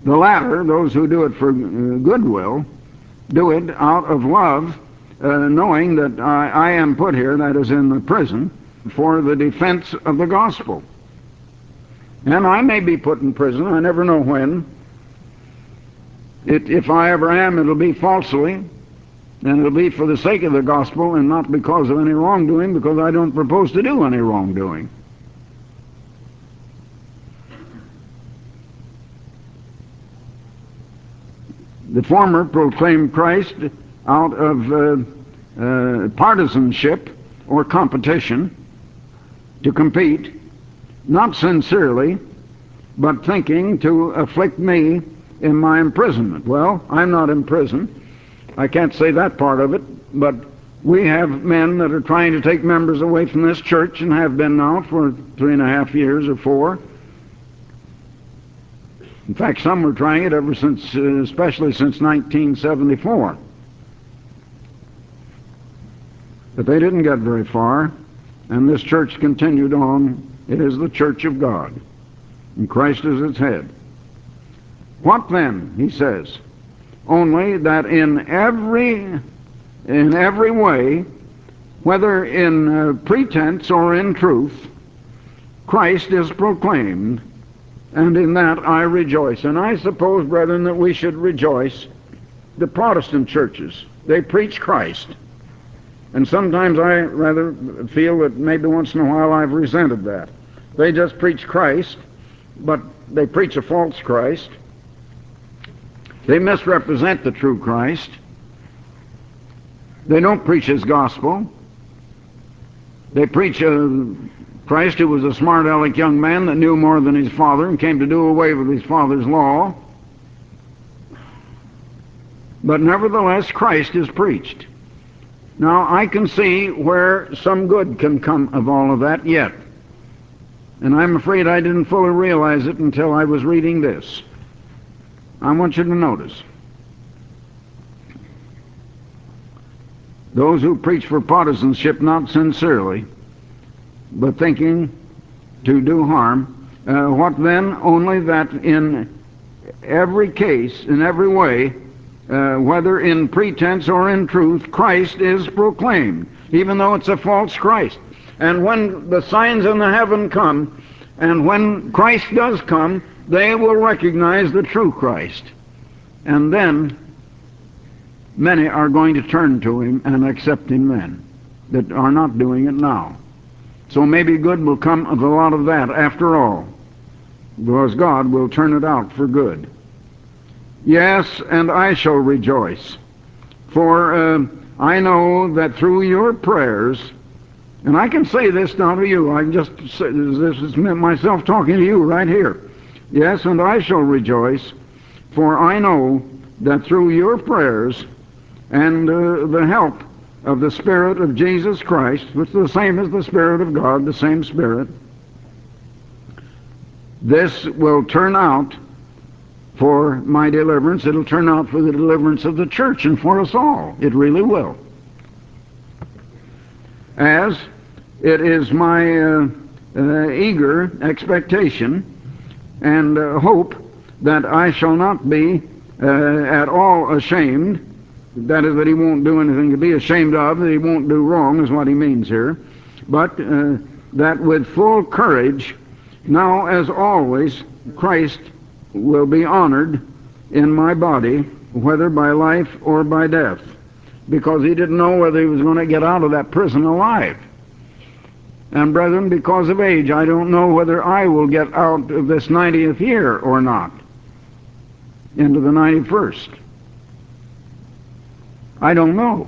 The latter, those who do it for goodwill, do it out of love, knowing that I am put here, that is in the prison, for the defense of the gospel. And I may be put in prison, I never know when. If I ever am, it'll be falsely, and it'll be for the sake of the gospel and not because of any wrongdoing, because I don't propose to do any wrongdoing. The former proclaimed Christ out of partisanship or competition, to compete, not sincerely, but thinking to afflict me in my imprisonment. Well, I'm not in prison. I can't say that part of it, but we have men that are trying to take members away from this church and have been now for 3.5 years or 4. In fact, some were trying it ever since, especially since 1974. But they didn't get very far, and this church continued on. It is the church of God, and Christ is its head. What then, he says? Only that in every way, whether in pretense or in truth, Christ is proclaimed, and in that I rejoice. And I suppose, brethren, that we should rejoice. The Protestant churches, they preach Christ. And sometimes I rather feel that maybe once in a while I've resented that. They just preach Christ, but they preach a false Christ. They misrepresent the true Christ. They don't preach His gospel. They preach a Christ who was a smart aleck young man that knew more than his father and came to do away with his father's law. But nevertheless, Christ is preached. Now, I can see where some good can come of all of that yet. And I'm afraid I didn't fully realize it until I was reading this. I want you to notice. Those who preach for partisanship not sincerely, but thinking to do harm, what then? Only that in every case, in every way, whether in pretense or in truth, Christ is proclaimed, even though it's a false Christ. And when the signs in the heaven come, and when Christ does come, they will recognize the true Christ. And then many are going to turn to Him and accept Him then, that are not doing it now. So maybe good will come of a lot of that after all, because God will turn it out for good. Yes, and I shall rejoice, for I know that through your prayers, and I can say this now to you, I can just say, this is myself talking to you right here. Yes, and I shall rejoice, for I know that through your prayers and the help of the Spirit of Jesus Christ, which is the same as the Spirit of God, the same Spirit, this will turn out for my deliverance. It'll turn out for the deliverance of the church and for us all. It really will. As it is my eager expectation and hope that I shall not be at all ashamed. That is, that he won't do anything to be ashamed of, that he won't do wrong is what he means here. But that with full courage, now as always, Christ will be honored in my body, whether by life or by death, because he didn't know whether he was going to get out of that prison alive. And brethren, because of age, I don't know whether I will get out of this 90th year or not, into the 91st. I don't know.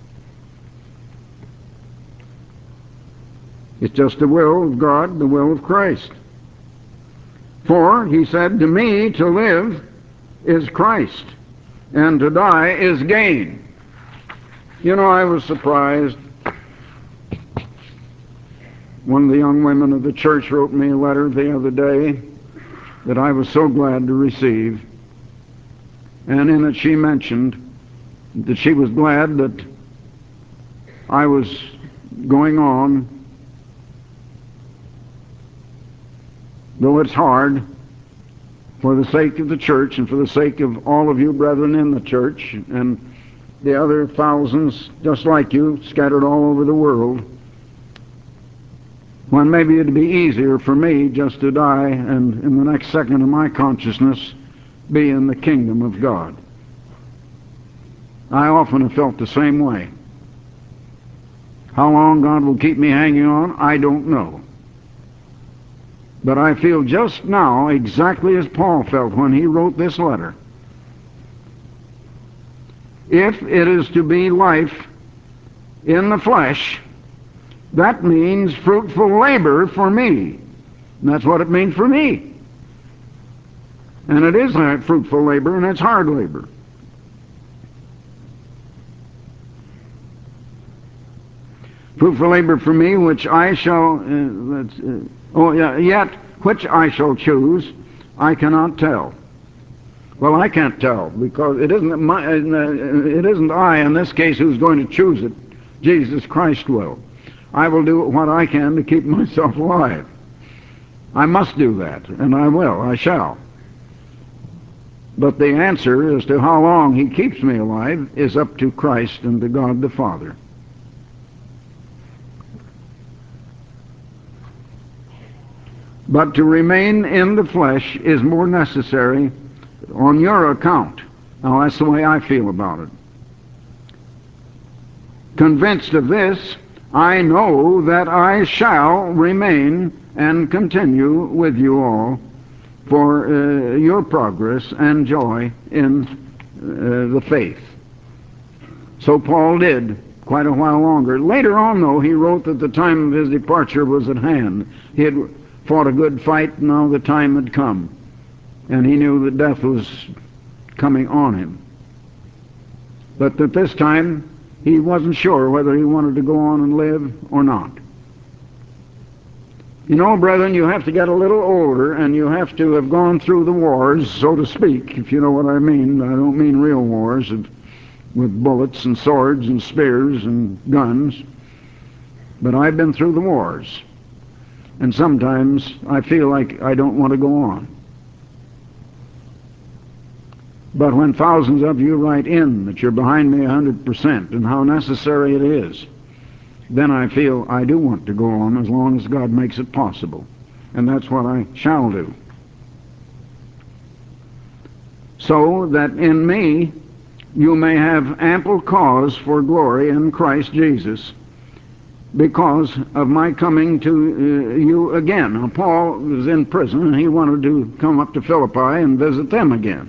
It's just the will of God, the will of Christ. For, he said, to me to live is Christ, and to die is gain. You know, I was surprised. One of the young women of the church wrote me a letter the other day that I was so glad to receive. And in it she mentioned that she was glad that I was going on, though it's hard, for the sake of the church and for the sake of all of you brethren in the church and the other thousands just like you scattered all over the world, when maybe it'd be easier for me just to die and in the next second of my consciousness be in the kingdom of God. I often have felt the same way. How long God will keep me hanging on, I don't know. But I feel just now exactly as Paul felt when he wrote this letter. If it is to be life in the flesh, that means fruitful labor for me. And that's what it means for me. And it is fruitful labor, and it's hard labor. Fruitful labor for me, which I shall, yet which I shall choose, I cannot tell. Well, I can't tell, because it isn't I in this case who's going to choose it. Jesus Christ will. I will do what I can to keep myself alive. I must do that, and I will, I shall. But the answer as to how long He keeps me alive is up to Christ and to God the Father. But to remain in the flesh is more necessary on your account. Now that's the way I feel about it. Convinced of this, I know that I shall remain and continue with you all for your progress and joy in the faith. So Paul did quite a while longer. Later on, though, he wrote that the time of his departure was at hand. He had fought a good fight, and now the time had come. And he knew that death was coming on him. But at this time, he wasn't sure whether he wanted to go on and live or not. You know, brethren, you have to get a little older, and you have to have gone through the wars, so to speak, if you know what I mean. I don't mean real wars with bullets and swords and spears and guns. But I've been through the wars. And sometimes I feel like I don't want to go on. But when thousands of you write in that you're behind me 100% and how necessary it is, then I feel I do want to go on as long as God makes it possible. And that's what I shall do. So that in me you may have ample cause for glory in Christ Jesus, because of my coming to you again. Now, Paul was in prison, and he wanted to come up to Philippi and visit them again.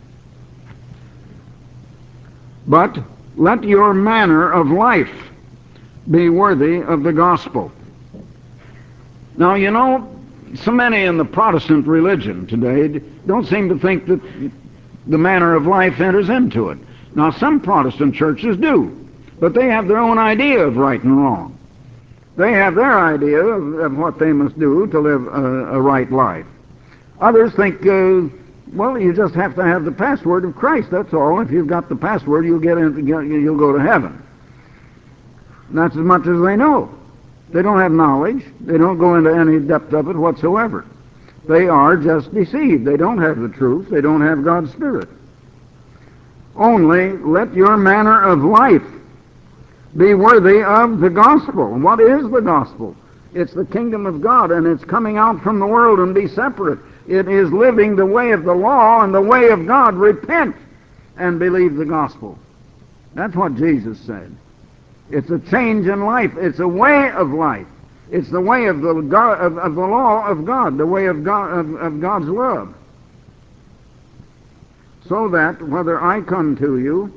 But let your manner of life be worthy of the gospel. Now, you know, so many in the Protestant religion today don't seem to think that the manner of life enters into it. Now, some Protestant churches do, but they have their own idea of right and wrong. They have their idea of what they must do to live a right life. Others think, well, you just have to have the password of Christ, that's all. If you've got the password, you'll go to heaven. And that's as much as they know. They don't have knowledge. They don't go into any depth of it whatsoever. They are just deceived. They don't have the truth. They don't have God's Spirit. Only let your manner of life be worthy of the gospel. What is the gospel? It's the kingdom of God, and it's coming out from the world and be separate. It is living the way of the law and the way of God. Repent and believe the gospel. That's what Jesus said. It's a change in life. It's a way of life. It's the way of the law of God, the way of God's love. So that whether I come to you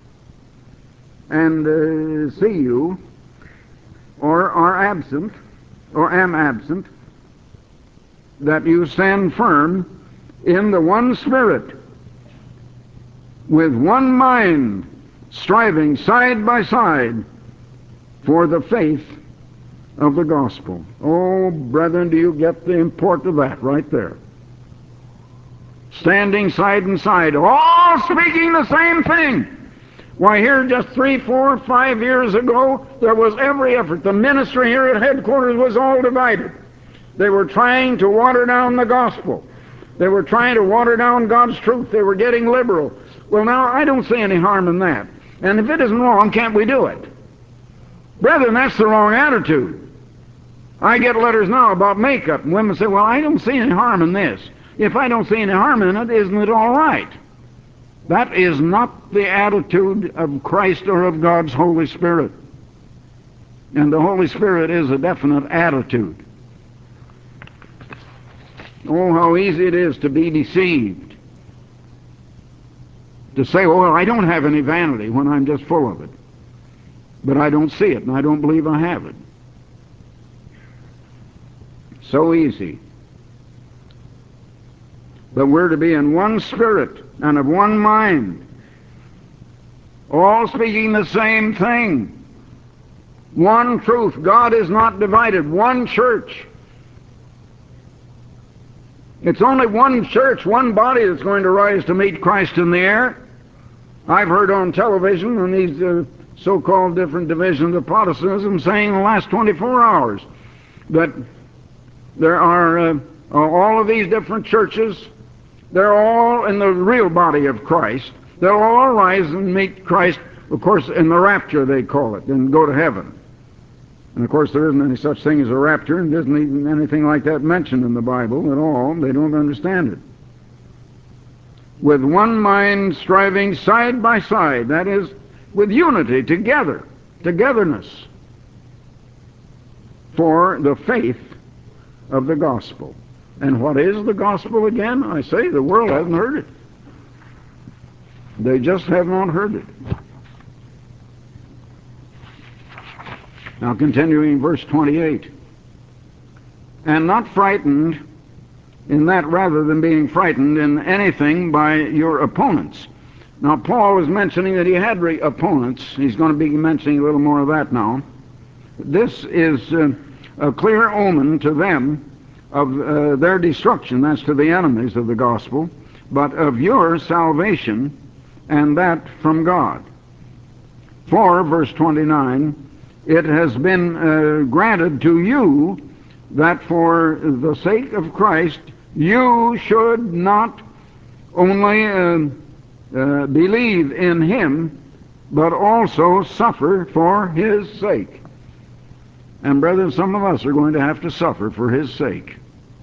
and see you, or are absent, or am absent, that you stand firm in the one Spirit, with one mind, striving side by side for the faith of the gospel. Oh, brethren, do you get the import of that right there? Standing side by side, all speaking the same thing. Why, here just 3, 4, 5 years ago, there was every effort. The ministry here at headquarters was all divided. They were trying to water down the gospel. They were trying to water down God's truth. They were getting liberal. Well, now, I don't see any harm in that. And if it isn't wrong, can't we do it? Brethren, that's the wrong attitude. I get letters now about makeup, and women say, well, I don't see any harm in this. If I don't see any harm in it, isn't it all right? That is not the attitude of Christ or of God's Holy Spirit. And the Holy Spirit is a definite attitude. Oh, how easy it is to be deceived. To say, oh, well, I don't have any vanity when I'm just full of it. But I don't see it, and I don't believe I have it. So easy. But we're to be in one spirit and of one mind, all speaking the same thing. One truth. God is not divided. One church. It's only one church, one body that's going to rise to meet Christ in the air. I've heard on television on these so-called different divisions of Protestantism saying in the last 24 hours that there are all of these different churches. They're all in the real body of Christ. They'll all rise and meet Christ, of course, in the rapture, they call it, and go to heaven. And, of course, there isn't any such thing as a rapture, and there isn't even anything like that mentioned in the Bible at all. They don't understand it. With one mind striving side by side, that is, with unity, together, togetherness, for the faith of the gospel. And what is the gospel again? I say the world hasn't heard it. They just have not heard it. Now continuing verse 28. And not frightened in that rather than being frightened in anything by your opponents. Now Paul was mentioning that he had opponents. He's going to be mentioning a little more of that now. This is a clear omen to them of their destruction. That's to the enemies of the gospel, but of your salvation, and that from God. For, verse 29, it has been granted to you that for the sake of Christ you should not only believe in Him, but also suffer for His sake. And brethren, some of us are going to have to suffer for His sake.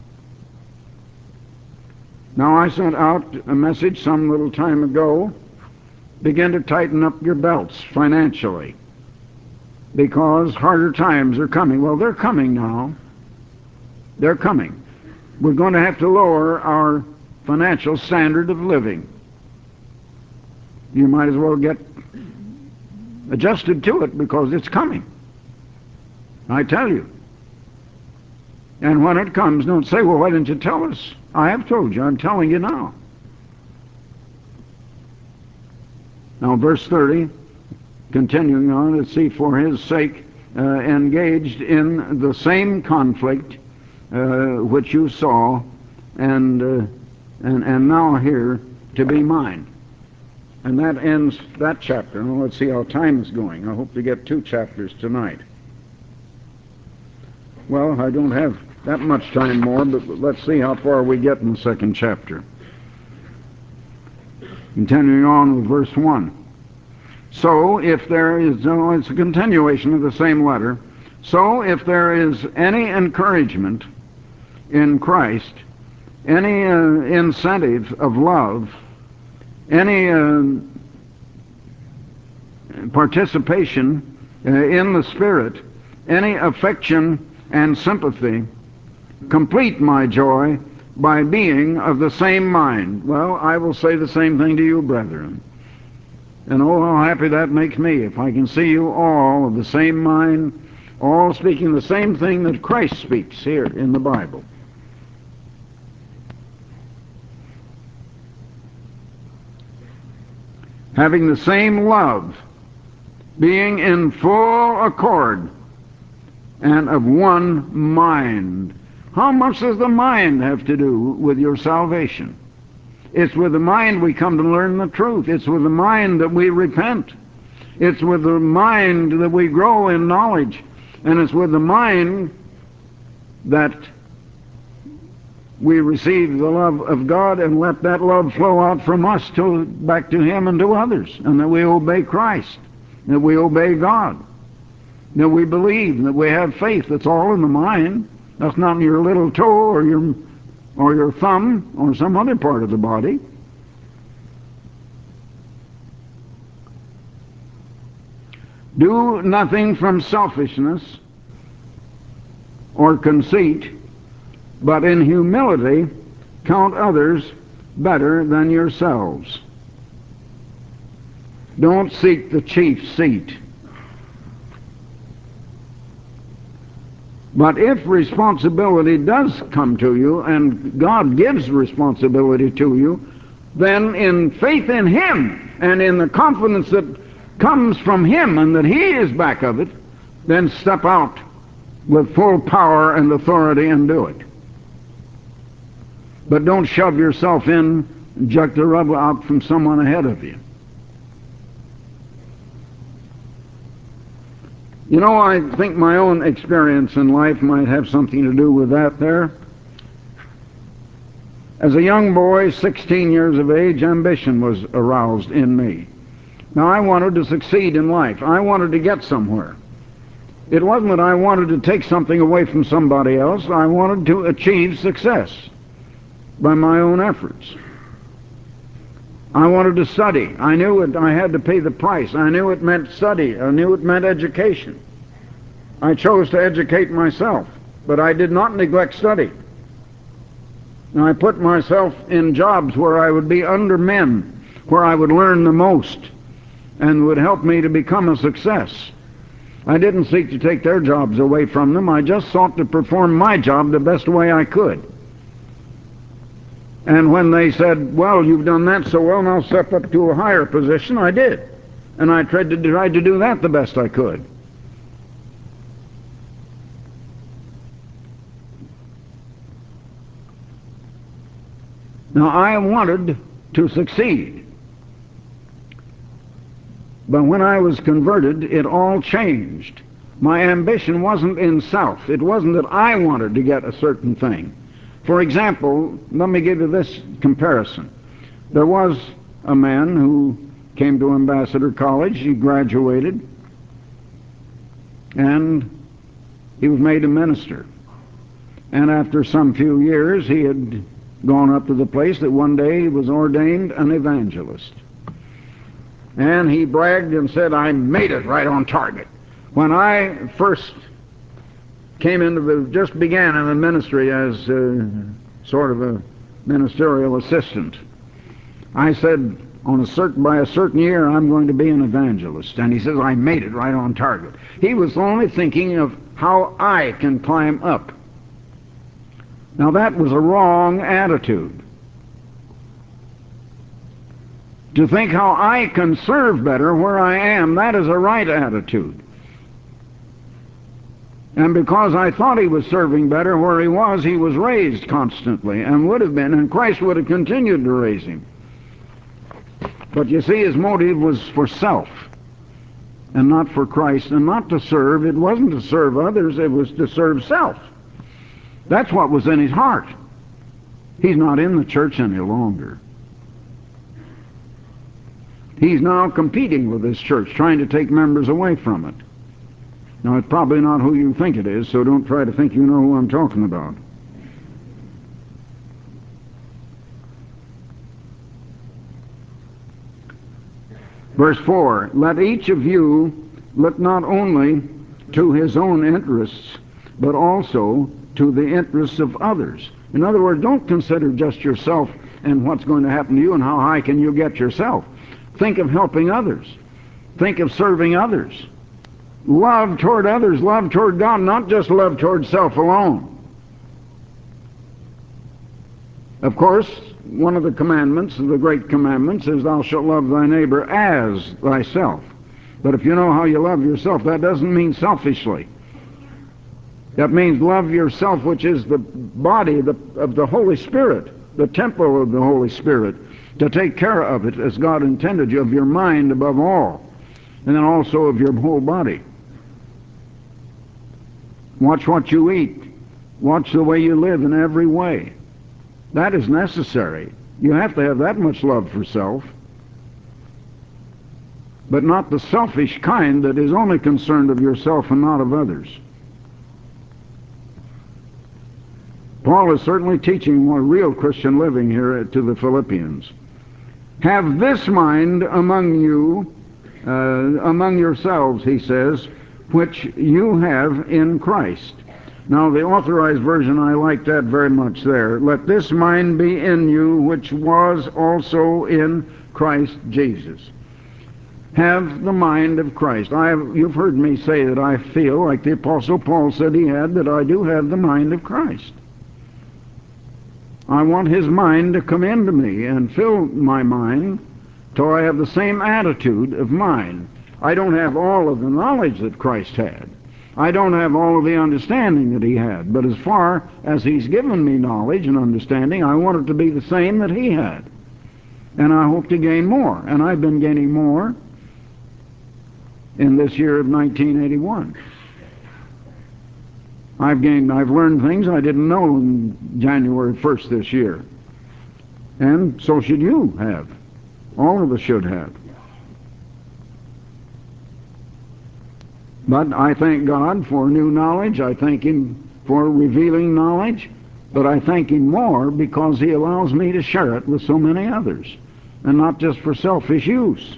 Now, I sent out a message some little time ago. Begin to tighten up your belts financially, because harder times are coming. Well, they're coming now. They're coming. We're going to have to lower our financial standard of living. You might as well get adjusted to it, because it's coming. I tell you. And when it comes, don't say, well, why didn't you tell us? I have told you. I'm telling you now. Now, verse 30, continuing on, let's see, for His sake engaged in the same conflict which you saw, and now here to be mine. And that ends that chapter. Now, let's see how time is going. I hope to get 2 chapters tonight. Well, I don't have that much time more, but let's see how far we get in the 2nd chapter. Continuing on with verse 1. So, if there is, it's a continuation of the same letter. So, if there is any encouragement in Christ, any incentive of love, any participation in the Spirit, any affection and sympathy, complete my joy by being of the same mind. Well, I will say the same thing to you, brethren. And oh, how happy that makes me if I can see you all of the same mind, all speaking the same thing that Christ speaks here in the Bible. Having the same love, being in full accord, and of one mind. How much does the mind have to do with your salvation? It's with the mind we come to learn the truth. It's with the mind that we repent. It's with the mind that we grow in knowledge. And it's with the mind that we receive the love of God and let that love flow out from us back to Him and to others, and that we obey Christ, that we obey God, that we believe, that we have faith. That's all in the mind. That's not in your little toe or your thumb or some other part of the body. Do nothing from selfishness or conceit, but in humility count others better than yourselves. Don't seek the chief seat. But if responsibility does come to you, and God gives responsibility to you, then in faith in Him and in the confidence that comes from Him and that He is back of it, then step out with full power and authority and do it. But don't shove yourself in and jerk the rubber out from someone ahead of you. You know, I think my own experience in life might have something to do with that there. As a young boy, 16 years of age, ambition was aroused in me. Now, I wanted to succeed in life. I wanted to get somewhere. It wasn't that I wanted to take something away from somebody else. I wanted to achieve success by my own efforts. I wanted to study. I knew I had to pay the price. I knew it meant study. I knew it meant education. I chose to educate myself, but I did not neglect study. And I put myself in jobs where I would be under men, where I would learn the most, and would help me to become a success. I didn't seek to take their jobs away from them. I just sought to perform my job the best way I could. And when they said, well, you've done that so well, now step up to a higher position, I did. And I tried to do that the best I could. Now, I wanted to succeed. But when I was converted, it all changed. My ambition wasn't in self. It wasn't that I wanted to get a certain thing. For example, let me give you this comparison. There was a man who came to Ambassador College. He graduated, and he was made a minister. And after some few years, he had gone up to the place that one day he was ordained an evangelist. And he bragged and said, I made it right on target. When I first just began in the ministry as sort of a ministerial assistant, I said, by a certain year, I'm going to be an evangelist. And he says, I made it right on target. He was only thinking of how I can climb up. Now that was a wrong attitude. To think how I can serve better where I am, that is a right attitude. And because I thought he was serving better where he was raised constantly, and would have been, and Christ would have continued to raise him. But you see, his motive was for self, and not for Christ, and not to serve. It wasn't to serve others, it was to serve self. That's what was in his heart. He's not in the church any longer. He's now competing with this church, trying to take members away from it. Now, it's probably not who you think it is, so don't try to think you know who I'm talking about. Verse 4, let each of you look not only to his own interests, but also to the interests of others. In other words, don't consider just yourself and what's going to happen to you and how high can you get yourself. Think of helping others. Think of serving others. Love toward others, love toward God, not just love toward self alone. Of course, one of the commandments, the great commandments, is thou shalt love thy neighbor as thyself. But if you know how you love yourself, that doesn't mean selfishly. That means love yourself, which is the body of the Holy Spirit, the temple of the Holy Spirit, to take care of it as God intended you, of your mind above all, and then also of your whole body. Watch what you eat. Watch the way you live in every way. That is necessary. You have to have that much love for self, but not the selfish kind that is only concerned of yourself and not of others. Paul is certainly teaching more real Christian living here to the Philippians. Have this mind among you, among yourselves, he says, which you have in Christ. Now, the Authorized Version, I like that very much there. Let this mind be in you, which was also in Christ Jesus. Have the mind of Christ. You've heard me say that I feel, like the Apostle Paul said he had, that I do have the mind of Christ. I want his mind to come into me and fill my mind till I have the same attitude of mind. I don't have all of the knowledge that Christ had. I don't have all of the understanding that he had. But as far as he's given me knowledge and understanding, I want it to be the same that he had. And I hope to gain more. And I've been gaining more in this year of 1981. I've learned things I didn't know on January 1st this year. And so should you have. All of us should have. But I thank God for new knowledge. I thank him for revealing knowledge. But I thank him more because he allows me to share it with so many others, and not just for selfish use.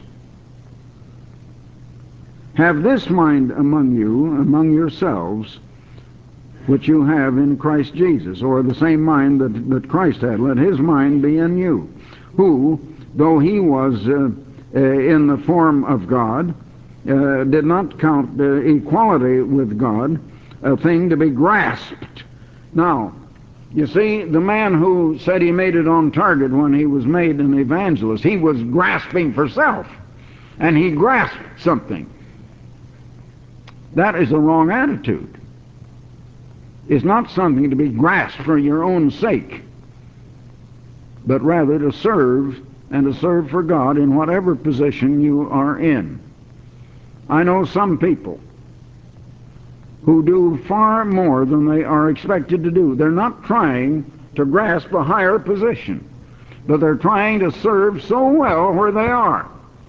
Have this mind among you, among yourselves, which you have in Christ Jesus, or the same mind that Christ had. Let his mind be in you, who, though he was in the form of God, did not count equality with God a thing to be grasped. Now, you see, the man who said he made it on target when he was made an evangelist, he was grasping for self, and he grasped something. That is the wrong attitude. It's not something to be grasped for your own sake, but rather to serve, and to serve for God in whatever position you are in. I know some people who do far more than they are expected to do. They're not trying to grasp a higher position, but they're trying to serve so well where they are.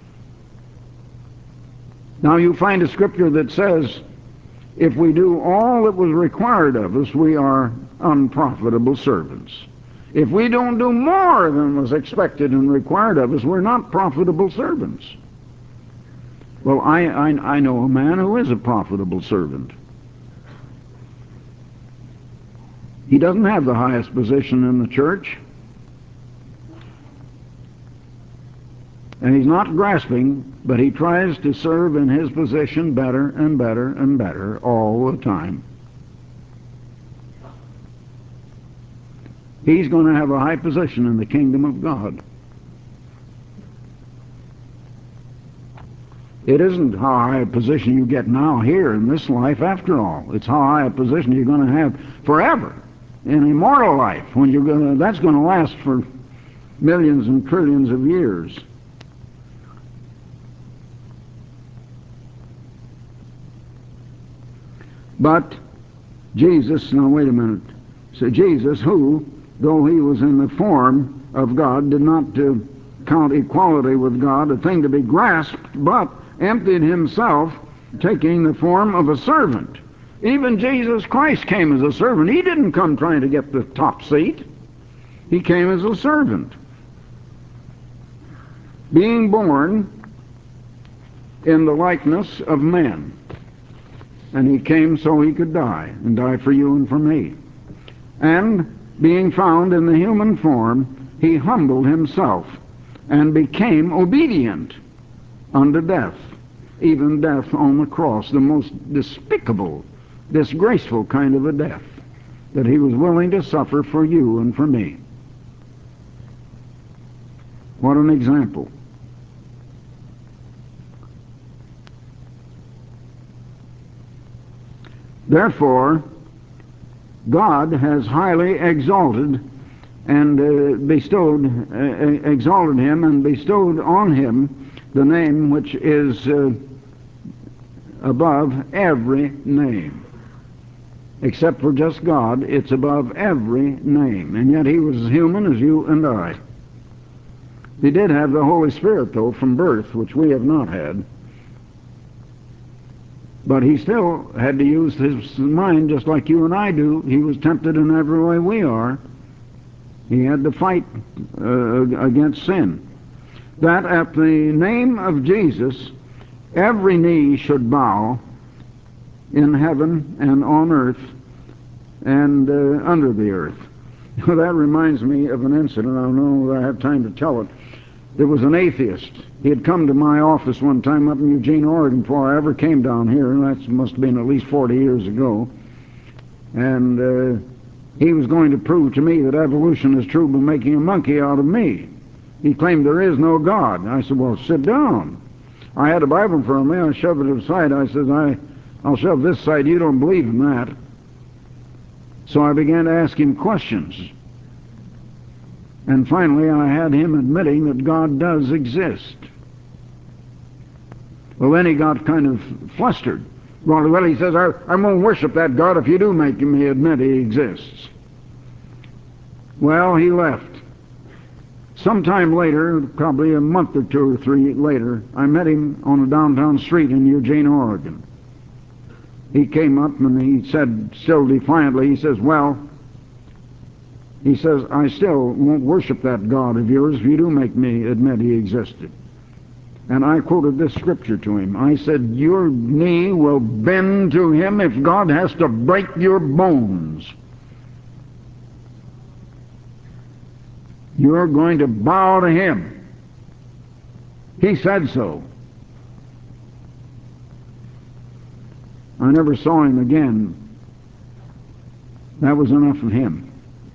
Now you find a scripture that says, if we do all that was required of us, we are unprofitable servants. If we don't do more than was expected and required of us, we're not profitable servants. Well, I know a man who is a profitable servant. He doesn't have the highest position in the church, and he's not grasping, but he tries to serve in his position better and better and better all the time. He's going to have a high position in the kingdom of God. It isn't how high a position you get now here in this life after all. It's how high a position you're going to have forever in immortal life, when that's going to last for millions and trillions of years. But Jesus, now wait a minute. So Jesus, who, though he was in the form of God, did not count equality with God a thing to be grasped, but emptied himself, taking the form of a servant. Even Jesus Christ came as a servant. He didn't come trying to get the top seat. He came as a servant, being born in the likeness of men. And he came so he could die, and die for you and for me. And being found in the human form, he humbled himself, and became obedient unto death, even death on the cross, the most despicable, disgraceful kind of a death that he was willing to suffer for you and for me. What an example. Therefore, God has highly exalted and exalted him and bestowed on him the name which is above every name. except for just God. It's above every name. And yet he was as human as you and I. He did have the Holy Spirit, though, from birth, which we have not had. But he still had to use his mind just like you and I do. He was tempted in every way we are. He had to fight against sin. That at the name of Jesus, every knee should bow in heaven and on earth and under the earth. Well, that reminds me of an incident. I don't know if I have time to tell it. There was an atheist. He had come to my office one time up in Eugene, Oregon, before I ever came down here, and that must have been at least 40 years ago. And he was going to prove to me that evolution is true by making a monkey out of me. He claimed there is no God. I said, well, sit down. I had a Bible in front of me. I shoved it aside. I said, I'll shove this aside. You don't believe in that. So I began to ask him questions. And finally, I had him admitting that God does exist. Well, then he got kind of flustered. Well, he says, I'm going to worship that God if you do make me admit he exists. Well, he left. Sometime later, probably a month or two or three later, I met him on a downtown street in Eugene, Oregon. He came up and he said, still defiantly, he says, I still won't worship that God of yours if you do make me admit he existed. And I quoted this scripture to him. I said, your knee will bend to him if God has to break your bones. You're going to bow to him. He said so. I never saw him again. That was enough of him.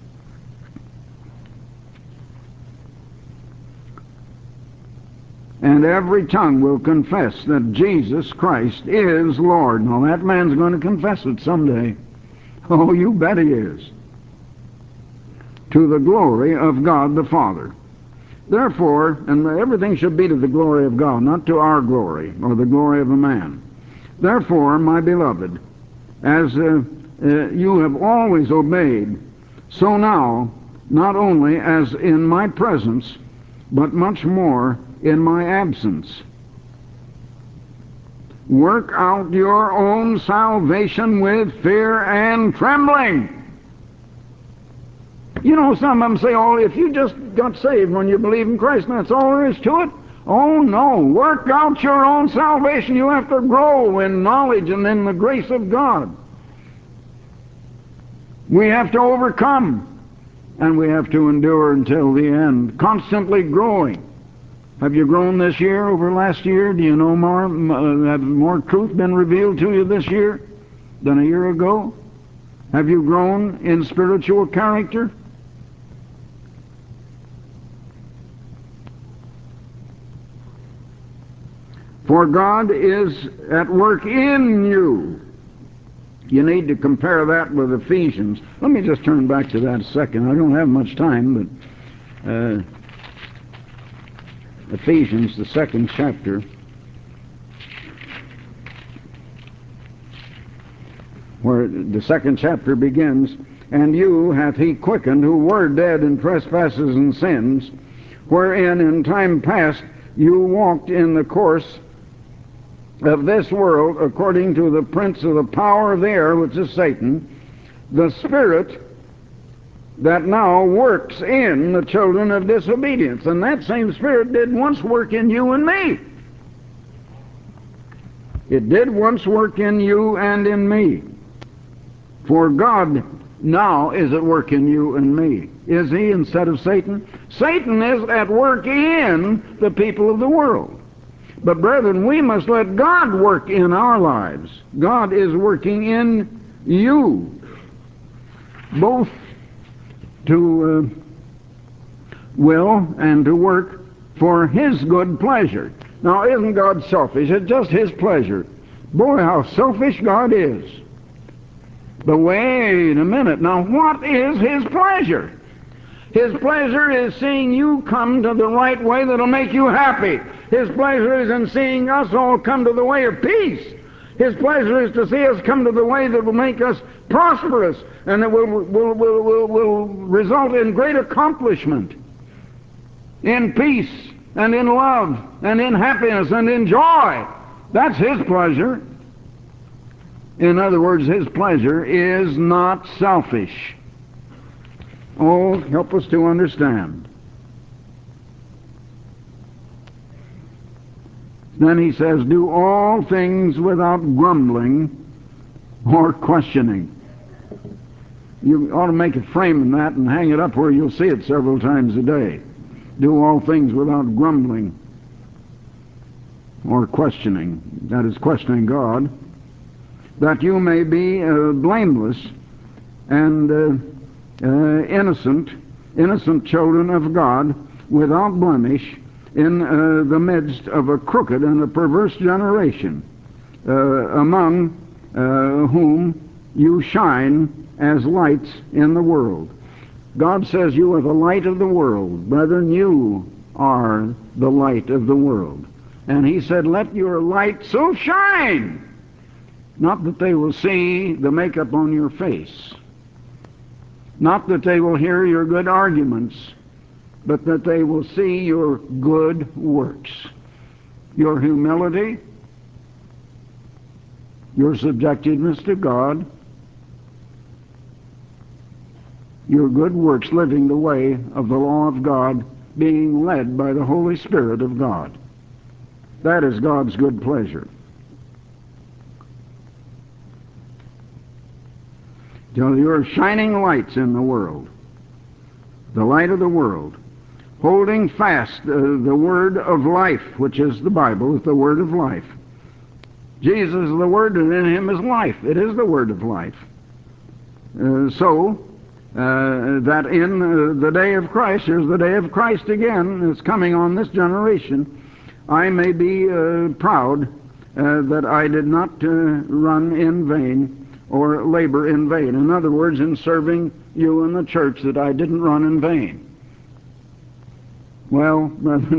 And every tongue will confess that Jesus Christ is Lord. Now that man's going to confess it someday. Oh, you bet he is. To the glory of God the Father. Therefore, and everything should be to the glory of God, not to our glory or the glory of a man. Therefore, my beloved, as you have always obeyed, so now, not only as in my presence, but much more in my absence. Work out your own salvation with fear and trembling. You know, some of them say, oh, if you just got saved when you believe in Christ, that's all there is to it. Oh, no. Work out your own salvation. You have to grow in knowledge and in the grace of God. We have to overcome, and we have to endure until the end, constantly growing. Have you grown this year over last year? Do you know more? Have more truth been revealed to you this year than a year ago? Have you grown in spiritual character? For God is at work in you. You need to compare that with Ephesians. Let me just turn back to that a second. I don't have much time, but Ephesians, the 2nd chapter, where the 2nd chapter begins, and you hath he quickened who were dead in trespasses and sins, wherein in time past you walked in the course of this world, according to the prince of the power of the air, which is Satan, the spirit that now works in the children of disobedience. And that same spirit did once work in you and me. It did once work in you and in me. For God now is at work in you and me. Is he instead of Satan? Satan is at work in the people of the world. But brethren, we must let God work in our lives. God is working in you, both to will and to work for his good pleasure. Now, isn't God selfish? It's just his pleasure. Boy, how selfish God is. But wait a minute. Now, what is his pleasure? His pleasure is seeing you come to the right way that'll make you happy. His pleasure is in seeing us all come to the way of peace. His pleasure is to see us come to the way that will make us prosperous and that will result in great accomplishment, in peace and in love and in happiness and in joy. That's His pleasure. In other words, His pleasure is not selfish. Oh, help us to understand. Then He says, do all things without grumbling or questioning. You ought to make a frame in that and hang it up where you'll see it several times a day. Do all things without grumbling or questioning. That is, questioning God. That you may be blameless and innocent children of God, without blemish, in the midst of a crooked and a perverse generation, among whom you shine as lights in the world. God says you are the light of the world. Brethren, you are the light of the world. And He said, let your light so shine, not that they will see the makeup on your face, not that they will hear your good arguments, but that they will see your good works, your humility, your subjectiveness to God, your good works, living the way of the law of God, being led by the Holy Spirit of God. That is God's good pleasure. So you are shining lights in the world, the light of the world, holding fast the word of life, which is the Bible, is the word of life. Jesus is the word, and in Him is life. It is the word of life. So that in the day of Christ, here's the day of Christ again, it's coming on this generation, I may be proud that I did not run in vain or labor in vain. In other words, in serving you in the church, that I didn't run in vain. Well,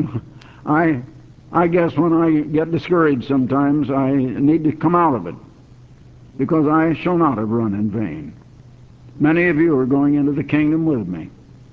I guess when I get discouraged sometimes, I need to come out of it, because I shall not have run in vain. Many of you are going into the kingdom with me.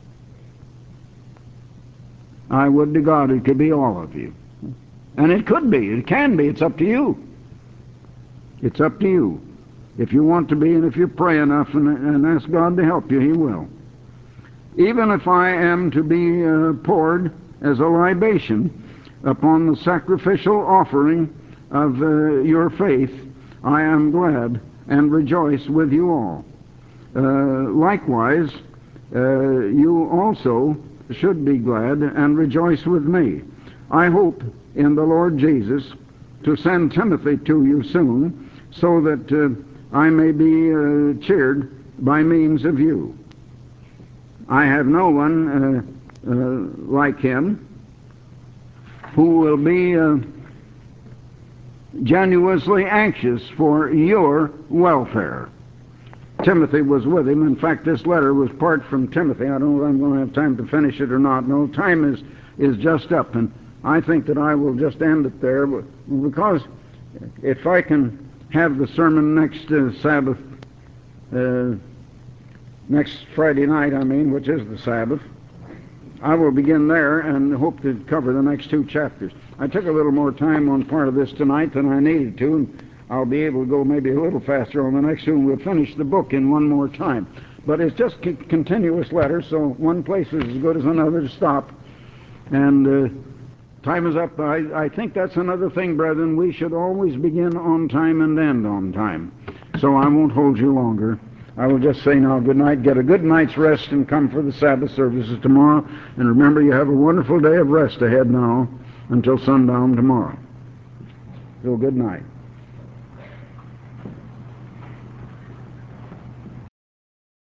I would to God it could be all of you. And it could be, it can be, it's up to you. It's up to you. If you want to be, and if you pray enough and ask God to help you, He will. Even if I am to be poured as a libation upon the sacrificial offering of your faith, I am glad and rejoice with you all. Likewise, you also should be glad and rejoice with me. I hope in the Lord Jesus to send Timothy to you soon, so that I may be cheered by means of you. I have no one like him who will be genuinely anxious for your welfare. Timothy was with him. In fact, this letter was part from Timothy. I don't know if I'm going to have time to finish it or not. No, time is just up, and I think that I will just end it there, because if I can have the sermon next Sabbath, next Friday night, which is the Sabbath, I will begin there and hope to cover the next 2 chapters. I took a little more time on part of this tonight than I needed to, and I'll be able to go maybe a little faster on the next two, and we'll finish the book in one more time. But it's just continuous letters, so one place is as good as another to stop. And time is up. I think that's another thing, brethren. We should always begin on time and end on time. So I won't hold you longer. I will just say now good night. Get a good night's rest and come for the Sabbath services tomorrow. And remember, you have a wonderful day of rest ahead now until sundown tomorrow. So good night.